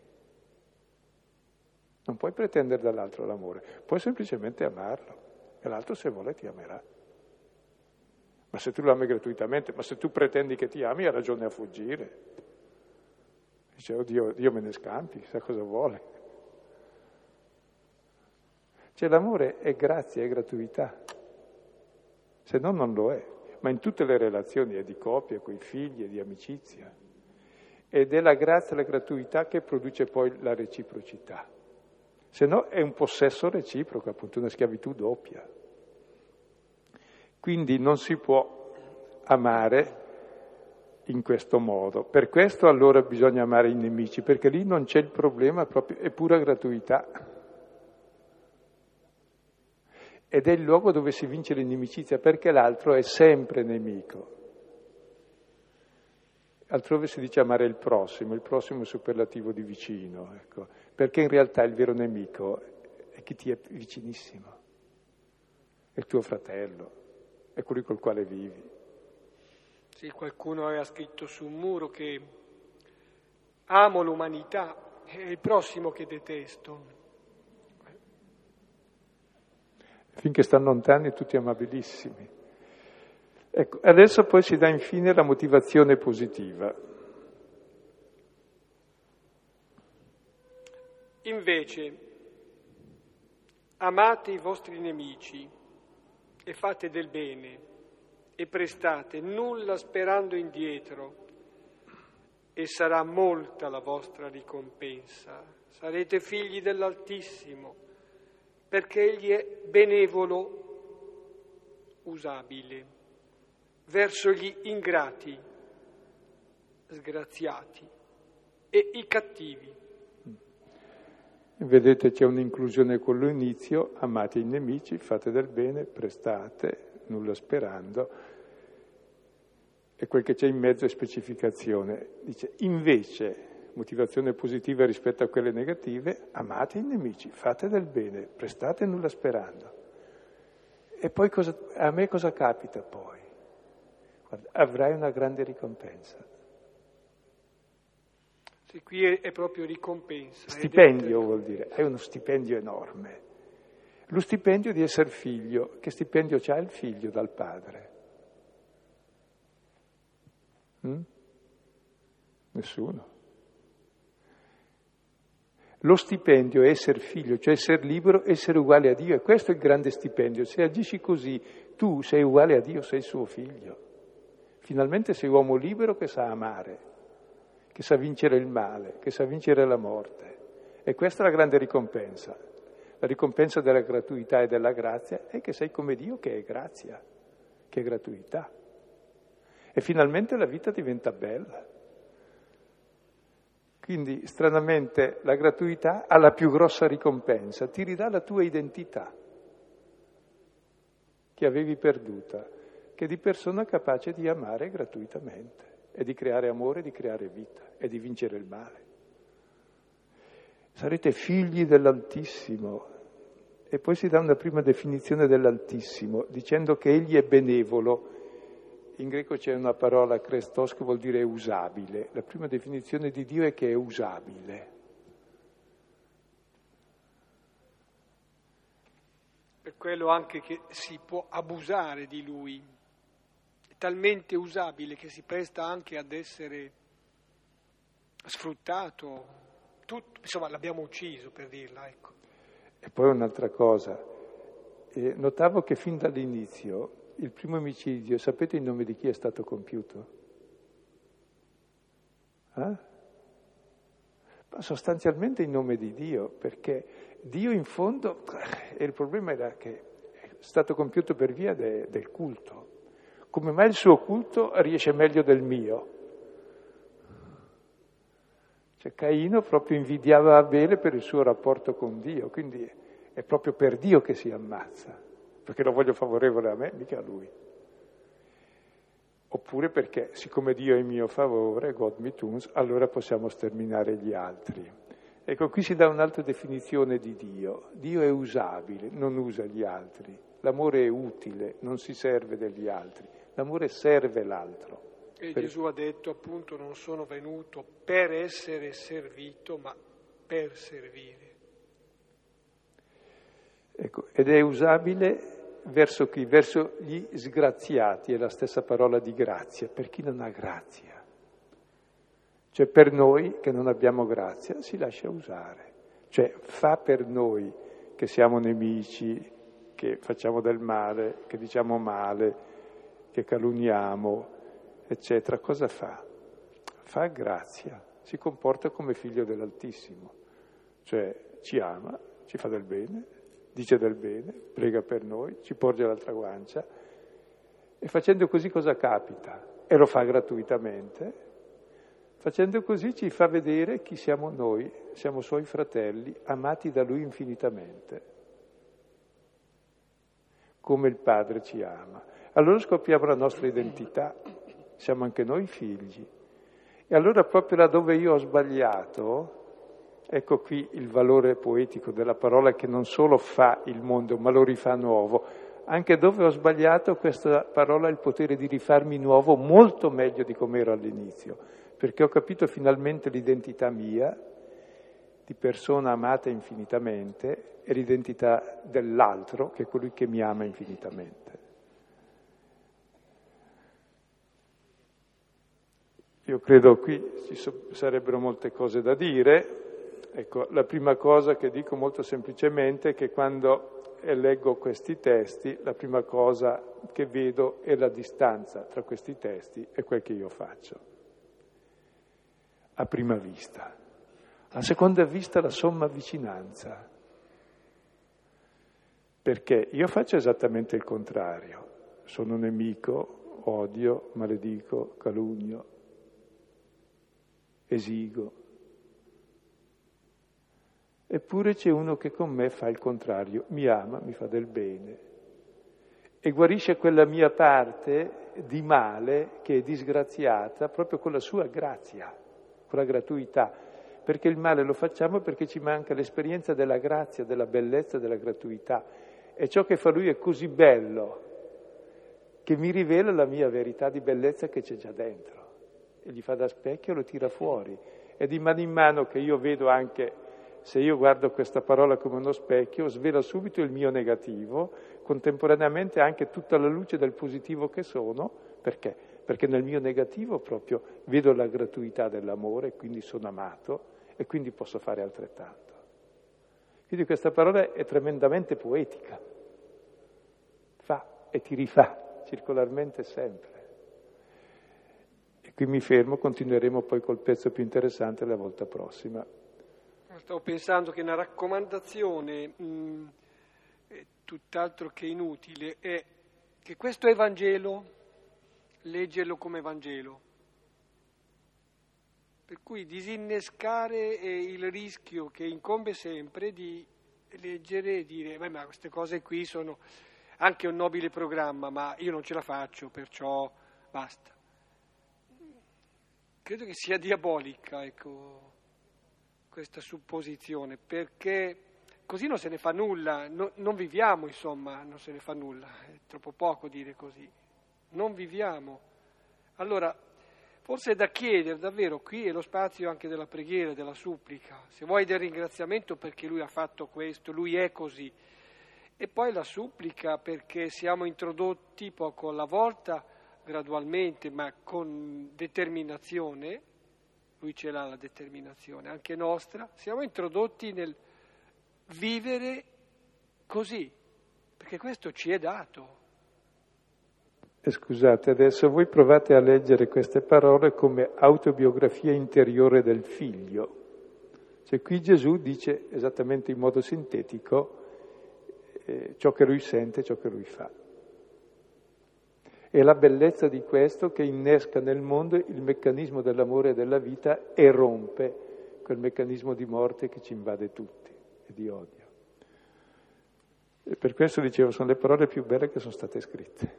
Non puoi pretendere dall'altro l'amore, puoi semplicemente amarlo. E l'altro se vuole ti amerà. Ma se tu lo ami gratuitamente, ma se tu pretendi che ti ami, ha ragione a fuggire. Dice, oddio, Dio me ne scampi, sa cosa vuole. Cioè l'amore è grazia, è gratuità, se no non lo è, ma in tutte le relazioni è di coppia, coi figli, è di amicizia. ed è la grazia e la gratuità che produce poi la reciprocità. Se no è un possesso reciproco, appunto una schiavitù doppia. Quindi non si può amare in questo modo. Per questo allora bisogna amare i nemici, perché lì non c'è il problema, proprio è pura gratuità. Ed è il luogo dove si vince l'inimicizia, perché l'altro è sempre nemico. Altrove si dice amare il prossimo è superlativo di vicino, ecco, perché in realtà il vero nemico è chi ti è vicinissimo, è il tuo fratello, è colui col quale vivi. Sì, qualcuno aveva scritto su un muro che amo l'umanità, è il prossimo che detesto. Finché stanno lontani tutti amabilissimi. Ecco, adesso poi si dà infine la motivazione positiva. Invece, amate i vostri nemici e fate del bene e prestate, nulla sperando indietro, e sarà molta la vostra ricompensa. Sarete figli dell'Altissimo, perché Egli è benevolo, usabile, verso gli ingrati, sgraziati, e i cattivi. Vedete, c'è un'inclusione con l'inizio: amate i nemici, fate del bene, prestate, nulla sperando, e quel che c'è in mezzo è specificazione. Dice, invece, motivazione positiva rispetto a quelle negative: amate i nemici, fate del bene, prestate, nulla sperando. E poi a me cosa capita poi? Guarda, avrai una grande ricompensa. Sì, qui è proprio ricompensa. Stipendio vuol dire, hai uno stipendio enorme. Lo stipendio di essere figlio. Che stipendio c'ha il figlio dal padre? Nessuno. Lo stipendio è essere figlio, cioè essere libero, essere uguale a Dio, e questo è il grande stipendio. Se agisci così, tu sei uguale a Dio, sei suo figlio. Finalmente sei uomo libero che sa amare, che sa vincere il male, che sa vincere la morte. E questa è la grande ricompensa. La ricompensa della gratuità e della grazia è che sei come Dio, che è grazia, che è gratuità. E finalmente la vita diventa bella. Quindi, stranamente, la gratuità ha la più grossa ricompensa, ti ridà la tua identità, che avevi perduta, che è di persona capace di amare gratuitamente, e di creare amore, di creare vita, e di vincere il male. Sarete figli dell'Altissimo. E poi si dà una prima definizione dell'Altissimo, dicendo che Egli è benevolo. In greco c'è una parola, Christos, che vuol dire usabile. La prima definizione di Dio è che è usabile. Per quello anche che si può abusare di Lui. È talmente usabile che si presta anche ad essere sfruttato. Insomma, l'abbiamo ucciso, per dirla, ecco. E poi un'altra cosa. Notavo che fin dall'inizio il primo omicidio, sapete il nome di chi è stato compiuto? Ma sostanzialmente in nome di Dio, perché Dio in fondo, e il problema era che è stato compiuto per via del culto. Come mai il suo culto riesce meglio del mio? Cioè Caino proprio invidiava Abele per il suo rapporto con Dio, quindi è proprio per Dio che si ammazza. Perché lo voglio favorevole a me, mica a lui. Oppure perché, siccome Dio è in mio favore, God me tunes, allora possiamo sterminare gli altri. Ecco, qui si dà un'altra definizione di Dio. Dio è usabile, non usa gli altri. L'amore è utile, non si serve degli altri. L'amore serve l'altro. E Gesù ha detto, appunto, non sono venuto per essere servito, ma per servire. Ecco, ed è usabile verso chi? Verso gli sgraziati, è la stessa parola di grazia, per chi non ha grazia. Cioè per noi che non abbiamo grazia si lascia usare. Cioè fa per noi che siamo nemici, che facciamo del male, che diciamo male, che calunniamo, eccetera. Cosa fa? fa grazia, si comporta come figlio dell'Altissimo, cioè ci ama, ci fa del bene, dice del bene, prega per noi, ci porge l'altra guancia, e facendo così cosa capita? E lo fa gratuitamente. Facendo così ci fa vedere chi siamo noi, siamo suoi fratelli, amati da lui infinitamente, come il Padre ci ama. Allora scopriamo la nostra identità, siamo anche noi figli. E allora proprio laddove io ho sbagliato, ecco qui il valore poetico della parola che non solo fa il mondo, ma lo rifà nuovo. Anche dove ho sbagliato, questa parola ha il potere di rifarmi nuovo molto meglio di come ero all'inizio, perché ho capito finalmente l'identità mia, di persona amata infinitamente, e l'identità dell'altro, che è colui che mi ama infinitamente. Io credo qui ci sarebbero molte cose da dire. Ecco, la prima cosa che dico molto semplicemente è che quando leggo questi testi, la prima cosa che vedo è la distanza tra questi testi e quel che io faccio. A prima vista. A seconda vista la somma vicinanza. Perché io faccio esattamente il contrario. Sono nemico, odio, maledico, calunno, esigo. Eppure c'è uno che con me fa il contrario, mi ama, mi fa del bene e guarisce quella mia parte di male che è disgraziata proprio con la sua grazia, con la gratuità, perché il male lo facciamo perché ci manca l'esperienza della grazia, della bellezza, della gratuità, e ciò che fa lui è così bello che mi rivela la mia verità di bellezza che c'è già dentro e gli fa da specchio e lo tira fuori, e di mano in mano che io vedo anche, se io guardo questa parola come uno specchio, svela subito il mio negativo, contemporaneamente anche tutta la luce del positivo che sono. Perché? Perché nel mio negativo proprio vedo la gratuità dell'amore, quindi sono amato e quindi posso fare altrettanto. Quindi questa parola è tremendamente poetica, fa e ti rifà circolarmente sempre. E qui mi fermo, continueremo poi col pezzo più interessante la volta prossima. Stavo pensando che una raccomandazione tutt'altro che inutile è che questo Evangelo, leggerlo come Vangelo, per cui disinnescare il rischio che incombe sempre di leggere e dire ma queste cose qui sono anche un nobile programma, ma io non ce la faccio, perciò basta. Credo che sia diabolica, ecco, questa supposizione, perché così non se ne fa nulla, non viviamo, insomma, non se ne fa nulla, è troppo poco dire così, non viviamo. Allora, forse è da chiedere davvero, qui è lo spazio anche della preghiera, della supplica, se vuoi del ringraziamento perché lui ha fatto questo, lui è così, e poi la supplica perché siamo introdotti poco alla volta, gradualmente, ma con determinazione. Lui ce l'ha la determinazione, anche nostra, siamo introdotti nel vivere così, perché questo ci è dato. E scusate, adesso voi provate a leggere queste parole come autobiografia interiore del figlio. Cioè qui Gesù dice esattamente in modo sintetico ciò che lui sente, ciò che lui fa. È la bellezza di questo che innesca nel mondo il meccanismo dell'amore e della vita e rompe quel meccanismo di morte che ci invade tutti e di odio. E per questo dicevo, sono le parole più belle che sono state scritte.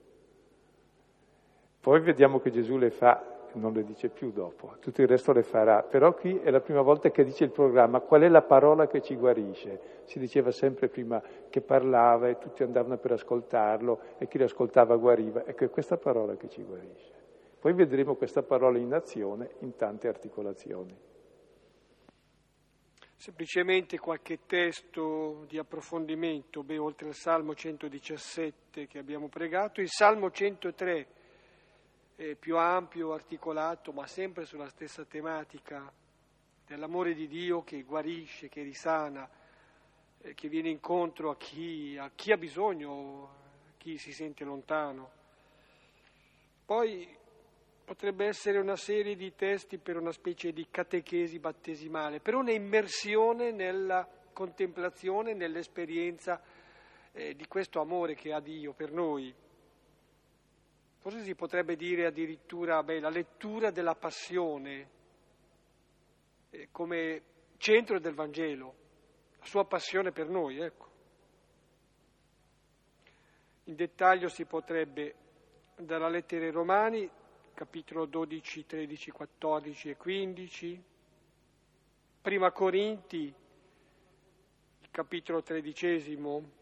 Poi vediamo che Gesù le fa, non le dice più dopo, tutto il resto le farà, però qui è la prima volta che dice il programma, qual è la parola che ci guarisce? Si diceva sempre prima che parlava e tutti andavano per ascoltarlo e chi l'ascoltava guariva, ecco è questa parola che ci guarisce. Poi vedremo questa parola in azione in tante articolazioni. Semplicemente qualche testo di approfondimento, oltre al Salmo 117 che abbiamo pregato, il Salmo 103 è più ampio, articolato, ma sempre sulla stessa tematica dell'amore di Dio che guarisce, che risana, che viene incontro a chi ha bisogno, a chi si sente lontano. Poi potrebbe essere una serie di testi per una specie di catechesi battesimale, per un'immersione nella contemplazione, nell'esperienza di questo amore che ha Dio per noi. Forse si potrebbe dire addirittura la lettura della passione come centro del Vangelo, la sua passione per noi, ecco. In dettaglio si potrebbe, dalla lettera ai Romani, capitolo 12, 13, 14 e 15, Prima Corinti, il capitolo 13,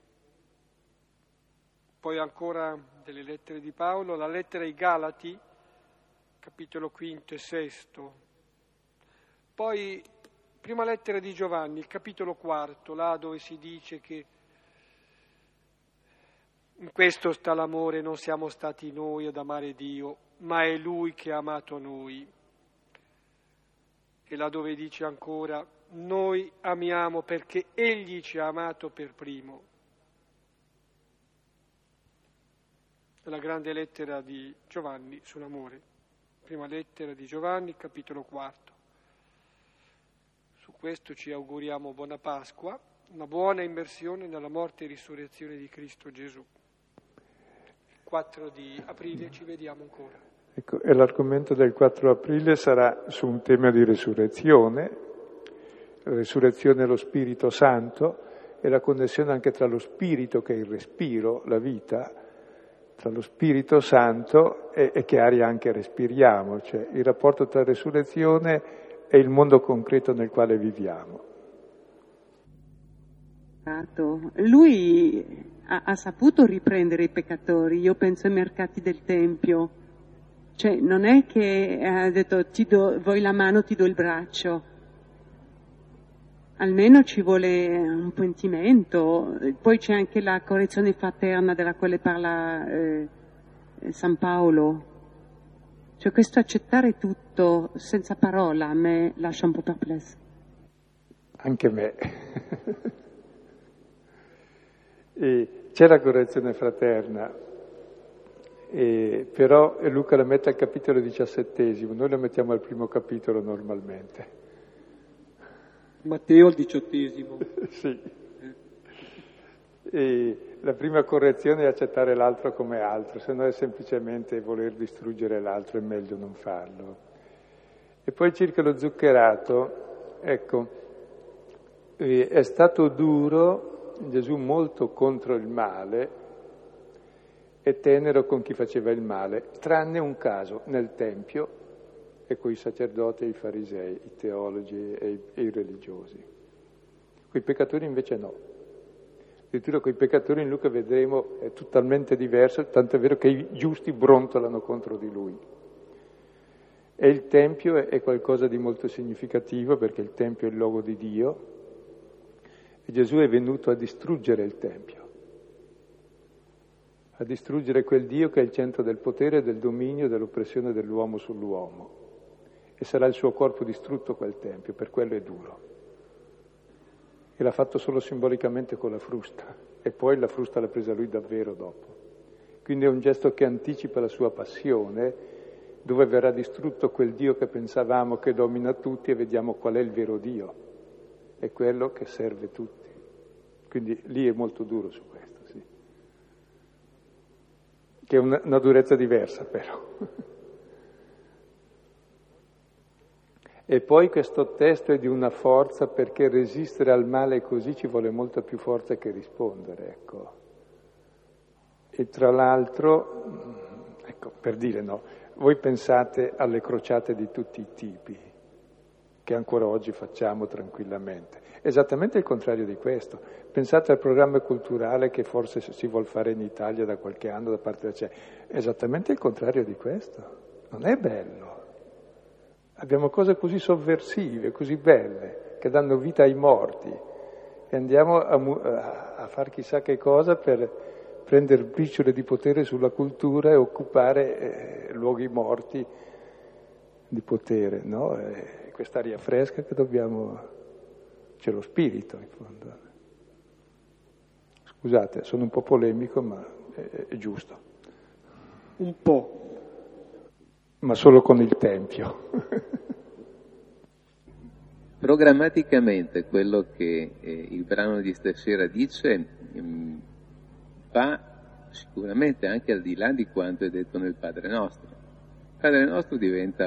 poi ancora delle lettere di Paolo, la lettera ai Galati, capitolo 5 e 6, poi prima lettera di Giovanni, il capitolo 4, là dove si dice che in questo sta l'amore, non siamo stati noi ad amare Dio, ma è Lui che ha amato noi. E là dove dice ancora, noi amiamo perché Egli ci ha amato per primo. La grande lettera di Giovanni sull'amore, prima lettera di Giovanni, capitolo 4. Su questo ci auguriamo buona Pasqua, una buona immersione nella morte e risurrezione di Cristo Gesù. 4 di aprile ci vediamo ancora. Ecco, e l'argomento del 4 aprile sarà su un tema di resurrezione, la resurrezione dello Spirito Santo e la connessione anche tra lo Spirito, che è il respiro, la vita, tra lo Spirito Santo e che aria anche respiriamo, cioè il rapporto tra resurrezione e il mondo concreto nel quale viviamo. Lui ha saputo riprendere i peccatori, io penso ai mercati del Tempio, cioè non è che ha detto vuoi la mano, ti do il braccio, almeno ci vuole un pentimento, poi c'è anche la correzione fraterna della quale parla San Paolo, cioè questo accettare tutto senza parola a me lascia un po' perplesso. Anche me. E c'è la correzione fraterna, però Luca la mette al capitolo 17, noi la mettiamo al primo capitolo normalmente. Matteo al 18. Sì. E la prima correzione è accettare l'altro come altro, se no è semplicemente voler distruggere l'altro, è meglio non farlo. E poi circa lo zuccherato, ecco, è stato duro Gesù, molto contro il male e tenero con chi faceva il male, tranne un caso, nel Tempio e coi sacerdoti e i farisei, i teologi e i religiosi. Quei peccatori invece no. Addirittura quei peccatori in Luca vedremo è totalmente diverso, tanto è vero che i giusti brontolano contro di lui. E il Tempio è qualcosa di molto significativo perché il Tempio è il luogo di Dio e Gesù è venuto a distruggere il Tempio, a distruggere quel Dio che è il centro del potere, del dominio, dell'oppressione dell'uomo sull'uomo. E sarà il suo corpo distrutto quel Tempio, per quello è duro. E l'ha fatto solo simbolicamente con la frusta, e poi la frusta l'ha presa lui davvero dopo. Quindi è un gesto che anticipa la sua passione, dove verrà distrutto quel Dio che pensavamo che domina tutti e vediamo qual è il vero Dio, è quello che serve tutti. Quindi lì è molto duro su questo, sì. Che è una durezza diversa però. E poi questo testo è di una forza, perché resistere al male così ci vuole molta più forza che rispondere, ecco. E tra l'altro, ecco, per dire no, voi pensate alle crociate di tutti i tipi, che ancora oggi facciamo tranquillamente. Esattamente il contrario di questo. Pensate al programma culturale che forse si vuol fare in Italia da qualche anno da parte della CEI. Esattamente il contrario di questo. Non è bello. Abbiamo cose così sovversive, così belle, che danno vita ai morti. E andiamo a far chissà che cosa per prendere briciole di potere sulla cultura e occupare luoghi morti di potere, no? Quest'aria fresca che dobbiamo... C'è lo spirito, in fondo. Scusate, sono un po' polemico, ma è giusto. Un po'. ma solo con il Tempio. Programmaticamente quello che il brano di stasera dice va sicuramente anche al di là di quanto è detto nel Padre Nostro. Il Padre Nostro diventa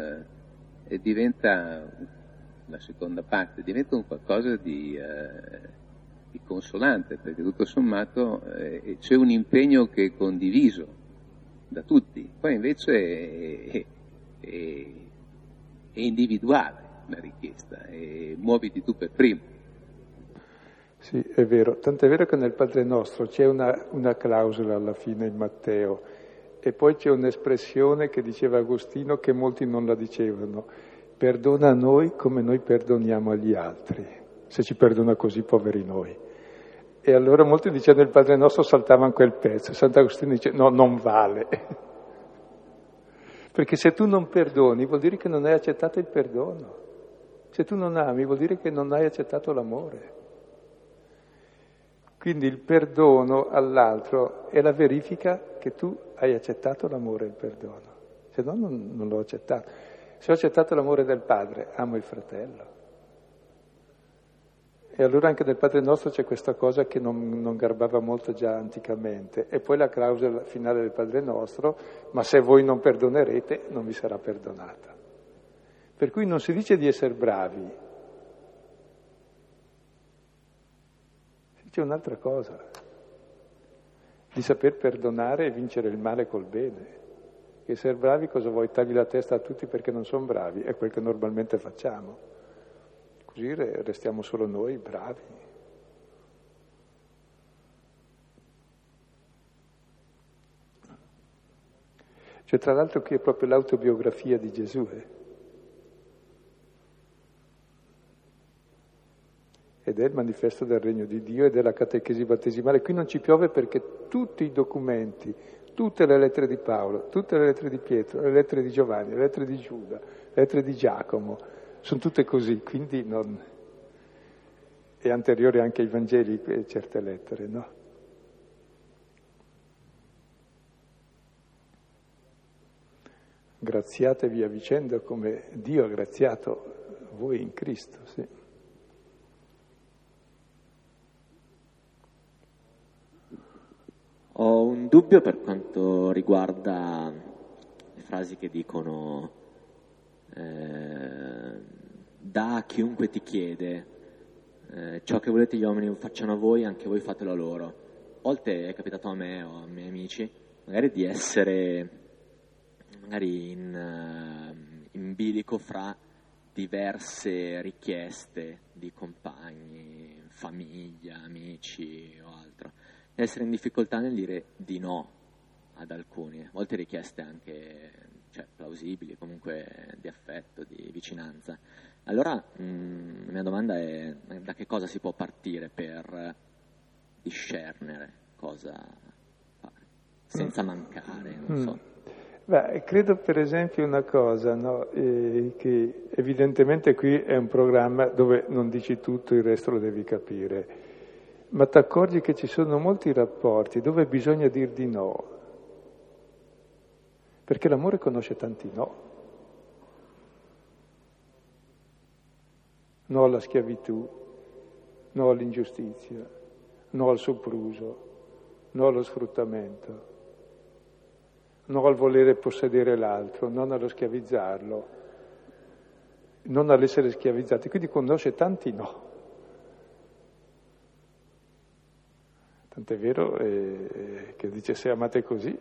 la seconda parte, diventa un qualcosa di consolante, perché tutto sommato c'è un impegno che è condiviso da tutti, poi invece è individuale la richiesta, e muoviti tu per primo. Sì, è vero, tant'è vero che nel Padre Nostro c'è una clausola alla fine in Matteo, e poi c'è un'espressione che diceva Agostino che molti non la dicevano: perdona a noi come noi perdoniamo agli altri, se ci perdona così, poveri noi. E allora molti dicendo il Padre Nostro saltavano quel pezzo, Sant'Agostino dice no, non vale. Perché se tu non perdoni vuol dire che non hai accettato il perdono, se tu non ami vuol dire che non hai accettato l'amore. Quindi il perdono all'altro è la verifica che tu hai accettato l'amore e il perdono, se no non l'ho accettato. Se ho accettato l'amore del Padre, amo il fratello. E allora anche nel Padre Nostro c'è questa cosa che non garbava molto già anticamente. E poi la clausola finale del Padre Nostro: ma se voi non perdonerete, non vi sarà perdonata. Per cui non si dice di essere bravi, si dice un'altra cosa, di saper perdonare e vincere il male col bene. Che essere bravi cosa vuoi? Tagli la testa a tutti perché non sono bravi, è quel che normalmente facciamo. Così restiamo solo noi bravi. Cioè, tra l'altro qui è proprio l'autobiografia di Gesù. Ed è il manifesto del Regno di Dio e della catechesi battesimale. Qui non ci piove perché tutti i documenti, tutte le lettere di Paolo, tutte le lettere di Pietro, le lettere di Giovanni, le lettere di Giuda, le lettere di Giacomo, sono tutte così, quindi è anteriore anche ai Vangeli certe lettere, no? Graziatevi a vicenda come Dio ha graziato voi in Cristo, sì. Ho un dubbio per quanto riguarda le frasi che dicono da a chiunque ti chiede ciò che volete gli uomini facciano a voi, anche voi fatelo a loro. A volte è capitato a me o ai miei amici magari di essere magari in bilico fra diverse richieste di compagni, famiglia, amici o altro, e essere in difficoltà nel dire di no ad alcuni, a volte richieste anche plausibili, comunque di affetto, di vicinanza. Allora la mia domanda è: da che cosa si può partire per discernere cosa fare, senza mancare, non so. Beh, credo per esempio una cosa, no? Che evidentemente qui è un programma dove non dici tutto, il resto lo devi capire, ma ti accorgi che ci sono molti rapporti dove bisogna dir di no, perché l'amore conosce tanti no. No alla schiavitù, no all'ingiustizia, no al sopruso, no allo sfruttamento, no al volere possedere l'altro, non allo schiavizzarlo, non all'essere schiavizzati. Quindi conosce tanti no. Tant'è vero che dice: se amate così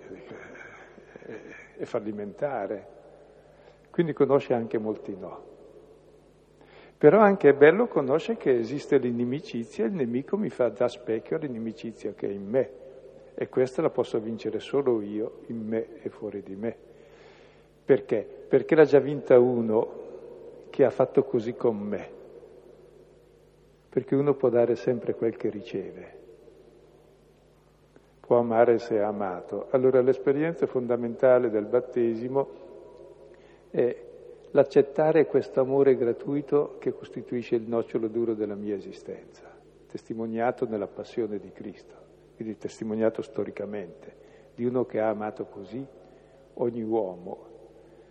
è fallimentare. Quindi conosce anche molti no. Però anche è bello conoscere che esiste l'inimicizia, il nemico mi fa da specchio all'inimicizia che è in me, e questa la posso vincere solo io, in me e fuori di me. Perché? Perché l'ha già vinta uno che ha fatto così con me. Perché uno può dare sempre quel che riceve, può amare se è amato. Allora l'esperienza fondamentale del battesimo è l'accettare questo amore gratuito che costituisce il nocciolo duro della mia esistenza, testimoniato nella passione di Cristo, quindi testimoniato storicamente, di uno che ha amato così ogni uomo,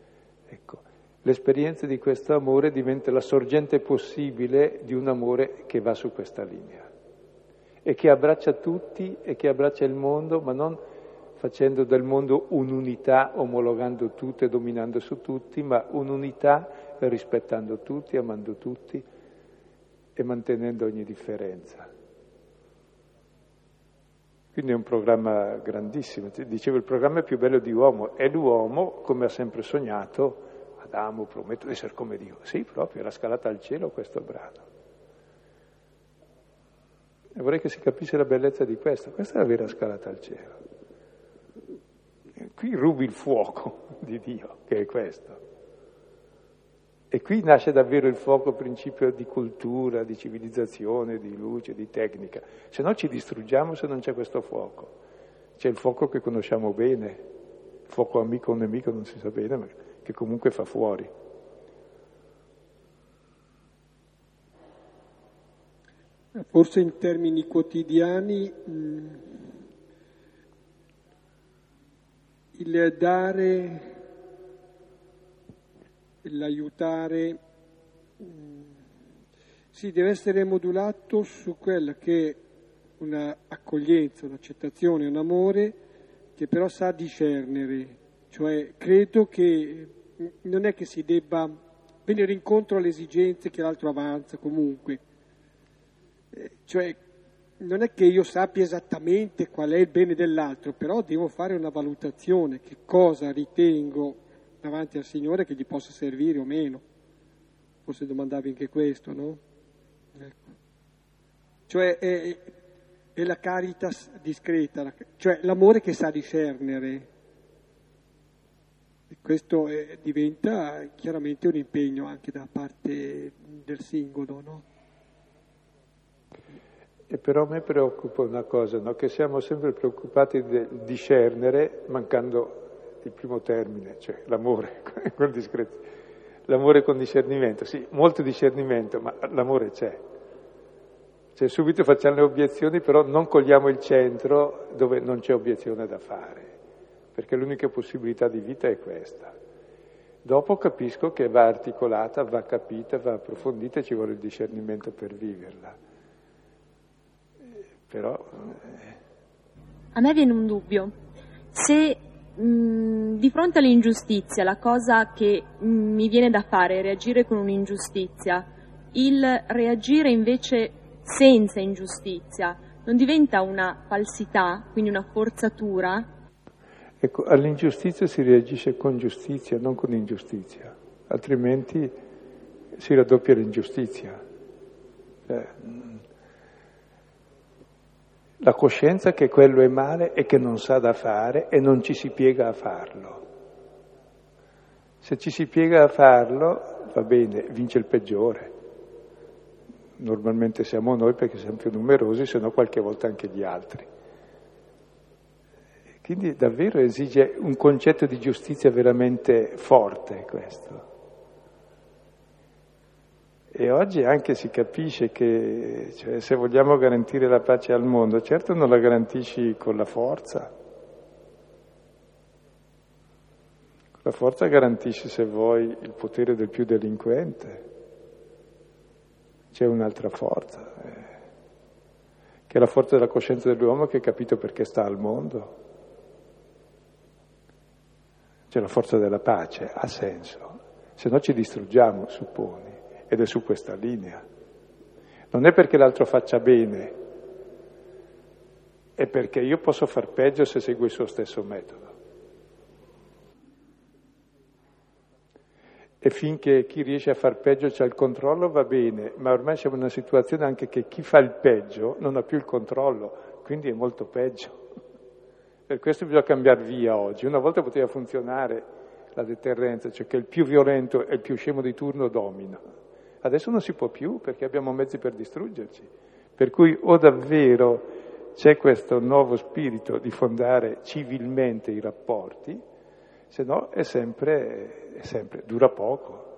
Ecco, l'esperienza di questo amore diventa la sorgente possibile di un amore che va su questa linea e che abbraccia tutti e che abbraccia il mondo, ma non facendo del mondo un'unità, omologando tutto e dominando su tutti, ma un'unità rispettando tutti, amando tutti e mantenendo ogni differenza. Quindi è un programma grandissimo. Dicevo, il programma più bello di uomo è l'uomo, come ha sempre sognato Adamo, prometto di essere come Dio. Sì, proprio, era scalata al cielo questo brano. E vorrei che si capisse la bellezza di questo. Questa è la vera scalata al cielo. Qui rubi il fuoco di Dio, che è questo. E qui nasce davvero il fuoco, principio di cultura, di civilizzazione, di luce, di tecnica. Se no ci distruggiamo se non c'è questo fuoco. C'è il fuoco che conosciamo bene, il fuoco amico o nemico non si sa bene, ma che comunque fa fuori. Forse in termini quotidiani il dare, l'aiutare, sì, deve essere modulato su quella che è un'accoglienza, un'accettazione, un amore che però sa discernere. Cioè credo che non è che si debba venire incontro alle esigenze che l'altro avanza comunque. Cioè non è che io sappia esattamente qual è il bene dell'altro, però devo fare una valutazione, che cosa ritengo davanti al Signore che gli possa servire o meno. Forse domandavi anche questo, no? Ecco. Cioè è la caritas discreta, cioè l'amore che sa discernere. E questo diventa chiaramente un impegno anche da parte del singolo, no? E però a me preoccupa una cosa, no? Che siamo sempre preoccupati di discernere, mancando il primo termine, cioè l'amore, con discrezione. L'amore con discernimento, sì, molto discernimento, ma l'amore c'è. Cioè subito facciamo le obiezioni, però non cogliamo il centro dove non c'è obiezione da fare, perché l'unica possibilità di vita è questa. Dopo capisco che va articolata, va capita, va approfondita e ci vuole il discernimento per viverla. Però a me viene un dubbio. Se di fronte all'ingiustizia la cosa che mi viene da fare è reagire con un'ingiustizia, il reagire invece senza ingiustizia non diventa una falsità, quindi una forzatura? Ecco, all'ingiustizia si reagisce con giustizia, non con ingiustizia, altrimenti si raddoppia l'ingiustizia. La coscienza che quello è male e che non sa da fare e non ci si piega a farlo. Se ci si piega a farlo, va bene, vince il peggiore. Normalmente siamo noi perché siamo più numerosi, se no qualche volta anche gli altri. Quindi davvero esige un concetto di giustizia veramente forte questo. E oggi anche si capisce che, cioè, se vogliamo garantire la pace al mondo, certo non la garantisci con la forza. Con la forza garantisci, se vuoi, il potere del più delinquente. C'è un'altra forza, che è la forza della coscienza dell'uomo che ha capito perché sta al mondo. C'è la forza della pace, ha senso. Se no ci distruggiamo, supponi. Ed è su questa linea. Non è perché l'altro faccia bene, è perché io posso far peggio se seguo il suo stesso metodo. E finché chi riesce a far peggio c'ha il controllo va bene, ma ormai siamo in una situazione anche che chi fa il peggio non ha più il controllo, quindi è molto peggio. Per questo bisogna cambiare via oggi. Una volta poteva funzionare la deterrenza, cioè che il più violento e il più scemo di turno domina. Adesso non si può più perché abbiamo mezzi per distruggerci. Per cui o davvero c'è questo nuovo spirito di fondare civilmente i rapporti, se no è sempre dura poco,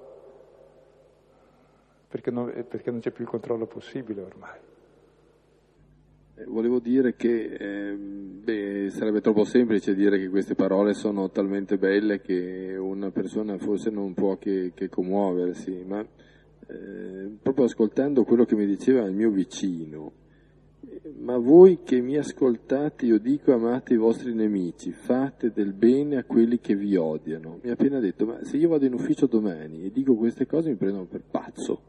perché non c'è più il controllo possibile ormai. Volevo dire che sarebbe troppo semplice dire che queste parole sono talmente belle che una persona forse non può che commuoversi, ma proprio ascoltando quello che mi diceva il mio vicino, ma voi che mi ascoltate, io dico amate i vostri nemici, fate del bene a quelli che vi odiano. Mi ha appena detto, ma se io vado in ufficio domani e dico queste cose mi prendono per pazzo.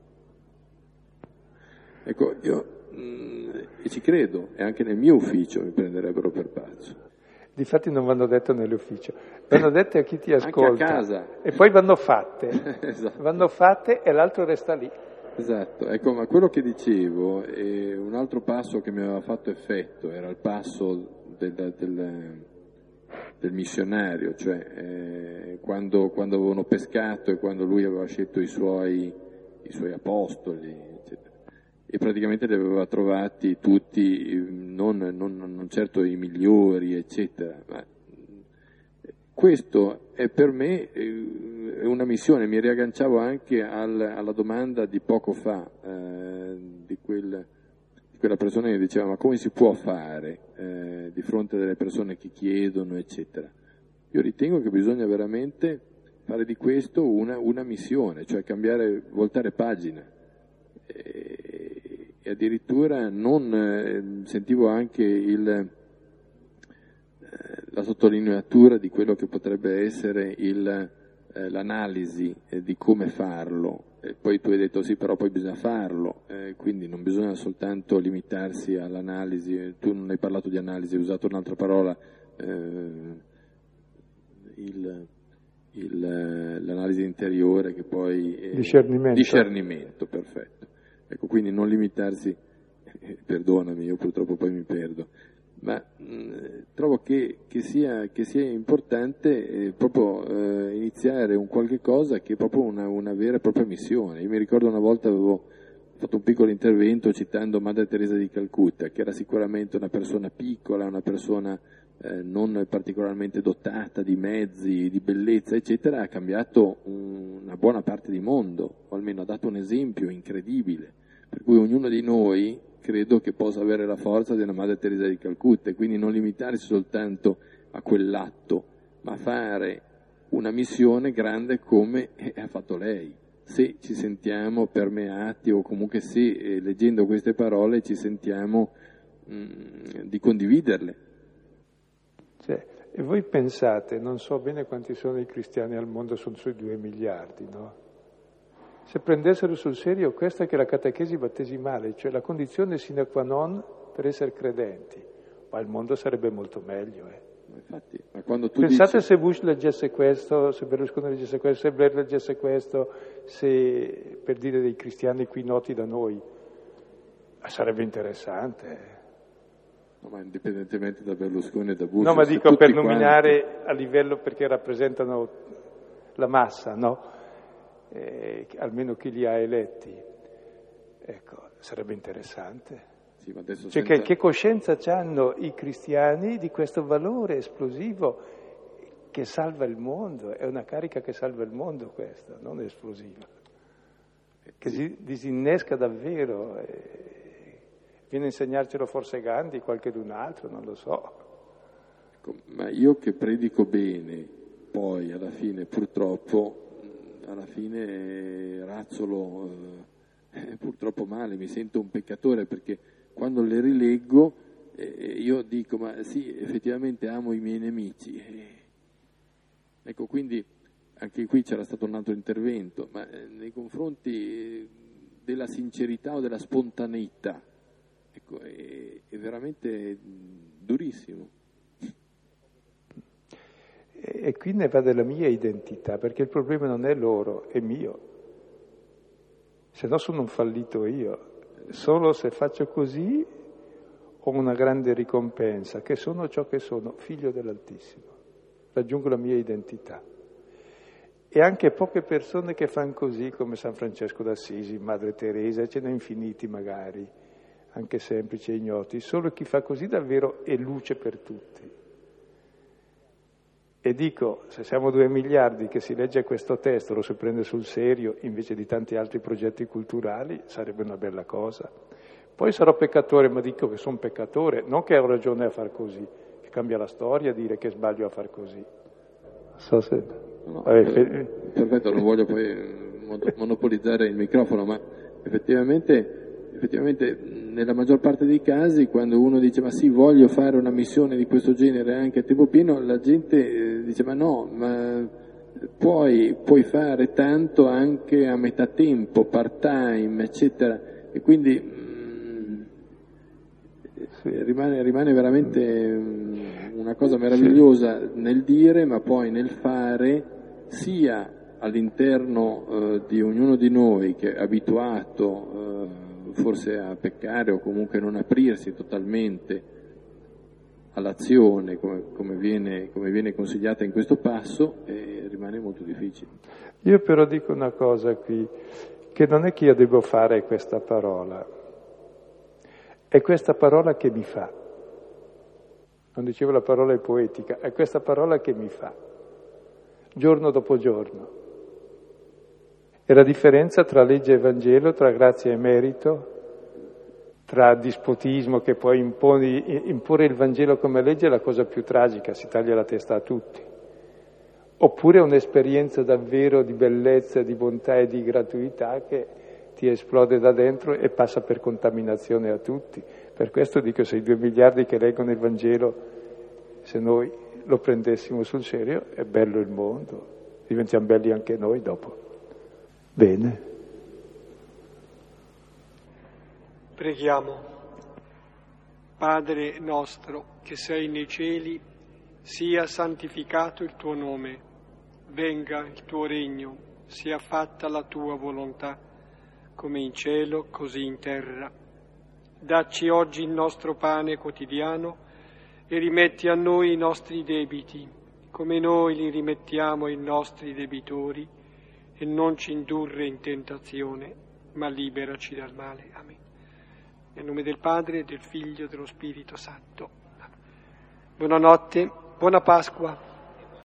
Ecco, io e ci credo, e anche nel mio ufficio mi prenderebbero per pazzo. Difatti non vanno dette nell'ufficio, vanno dette a chi ti ascolta. Anche a casa. E poi vanno fatte. Esatto. Vanno fatte e l'altro resta lì. Esatto, ecco, ma quello che dicevo, un altro passo che mi aveva fatto effetto era il passo del missionario, cioè quando avevano pescato e quando lui aveva scelto i suoi apostoli, eccetera. E praticamente li aveva trovati tutti, non certo i migliori, eccetera, ma questo è per me una missione. Mi riagganciavo anche alla domanda di poco fa di quella persona che diceva ma come si può fare di fronte a delle persone che chiedono, eccetera. Io ritengo che bisogna veramente fare di questo una missione, cioè voltare pagina. E addirittura sentivo anche la sottolineatura di quello che potrebbe essere l'analisi di come farlo. E poi tu hai detto sì, però poi bisogna farlo, quindi non bisogna soltanto limitarsi all'analisi. Tu non hai parlato di analisi, hai usato un'altra parola, l'analisi interiore che poi discernimento, perfetto. Ecco, quindi non limitarsi, perdonami, io purtroppo poi mi perdo, ma trovo che sia importante proprio iniziare un qualche cosa che è proprio una vera e propria missione. Io mi ricordo una volta avevo fatto un piccolo intervento citando Madre Teresa di Calcutta, che era sicuramente una persona piccola, una persona non particolarmente dotata di mezzi, di bellezza, eccetera, ha cambiato una buona parte di mondo, o almeno ha dato un esempio incredibile, per cui ognuno di noi credo che possa avere la forza di una Madre Teresa di Calcutta, e quindi non limitarsi soltanto a quell'atto, ma fare una missione grande come ha fatto lei. Se ci sentiamo permeati, o comunque se leggendo queste parole ci sentiamo di condividerle. Cioè, e voi pensate, non so bene quanti sono i cristiani al mondo, sono sui 2 miliardi, no? Se prendessero sul serio questa che è la catechesi battesimale, cioè la condizione sine qua non per essere credenti, ma il mondo sarebbe molto meglio. Infatti, ma quando tu pensate dici... se Bush leggesse questo, se Berlusconi leggesse questo, se Blair leggesse questo, se per dire dei cristiani qui noti da noi, sarebbe interessante. No, ma indipendentemente da Berlusconi e da Bush. No, ma dico per nominare a livello, perché rappresentano la massa, no? Almeno chi li ha eletti. Ecco, sarebbe interessante. Sì, ma adesso cioè, che coscienza hanno i cristiani di questo valore esplosivo che salva il mondo? È una carica che salva il mondo questa, non è esplosiva. Che si disinnesca davvero. Viene a insegnarcelo forse Gandhi, qualchedun altro, non lo so. Ecco, ma io che predico bene, poi alla fine purtroppo, razzolo purtroppo male, mi sento un peccatore, perché quando le rileggo io dico, ma sì, effettivamente amo i miei nemici. Ecco, quindi anche qui c'era stato un altro intervento, ma nei confronti della sincerità o della spontaneità, ecco, è veramente durissimo. E qui ne va della mia identità, perché il problema non è loro, è mio. Se no sono un fallito io. Solo se faccio così ho una grande ricompensa, che sono ciò che sono, figlio dell'Altissimo. Raggiungo la mia identità. E anche poche persone che fanno così, come San Francesco d'Assisi, Madre Teresa, ce ne infiniti magari, anche semplici e ignoti. Solo chi fa così davvero è luce per tutti. E dico, se siamo 2 miliardi che si legge questo testo, lo si prende sul serio invece di tanti altri progetti culturali, sarebbe una bella cosa. Poi sarò peccatore, ma dico che sono peccatore, non che ho ragione a far così, che cambia la storia dire che sbaglio a far così. Non so se... Perfetto, non voglio poi monopolizzare il microfono, ma effettivamente nella maggior parte dei casi quando uno dice ma sì, voglio fare una missione di questo genere anche a tempo pieno, la gente dice ma no, ma puoi fare tanto anche a metà tempo, part time, eccetera, e quindi rimane veramente una cosa meravigliosa nel dire, ma poi nel fare, sia all'interno di ognuno di noi che è abituato forse a peccare o comunque non aprirsi totalmente all'azione come viene consigliata in questo passo, rimane molto difficile. Io però dico una cosa qui, che non è che io devo fare questa parola, è questa parola che mi fa. Non dicevo la parola è poetica, è questa parola che mi fa, giorno dopo giorno. È la differenza tra legge e Vangelo, tra grazia e merito, tra dispotismo che poi imporre il Vangelo come legge è la cosa più tragica, si taglia la testa a tutti. Oppure un'esperienza davvero di bellezza, di bontà e di gratuità che ti esplode da dentro e passa per contaminazione a tutti. Per questo dico, se i 2 miliardi che leggono il Vangelo, se noi lo prendessimo sul serio, è bello il mondo, diventiamo belli anche noi dopo. Bene. Preghiamo. Padre nostro che sei nei cieli, sia santificato il tuo nome, venga il tuo regno, sia fatta la tua volontà, come in cielo, così in terra. Dacci oggi il nostro pane quotidiano e rimetti a noi i nostri debiti, come noi li rimettiamo ai nostri debitori, e non ci indurre in tentazione, ma liberaci dal male. Amen. Nel nome del Padre, del Figlio e dello Spirito Santo. Buonanotte, buona Pasqua.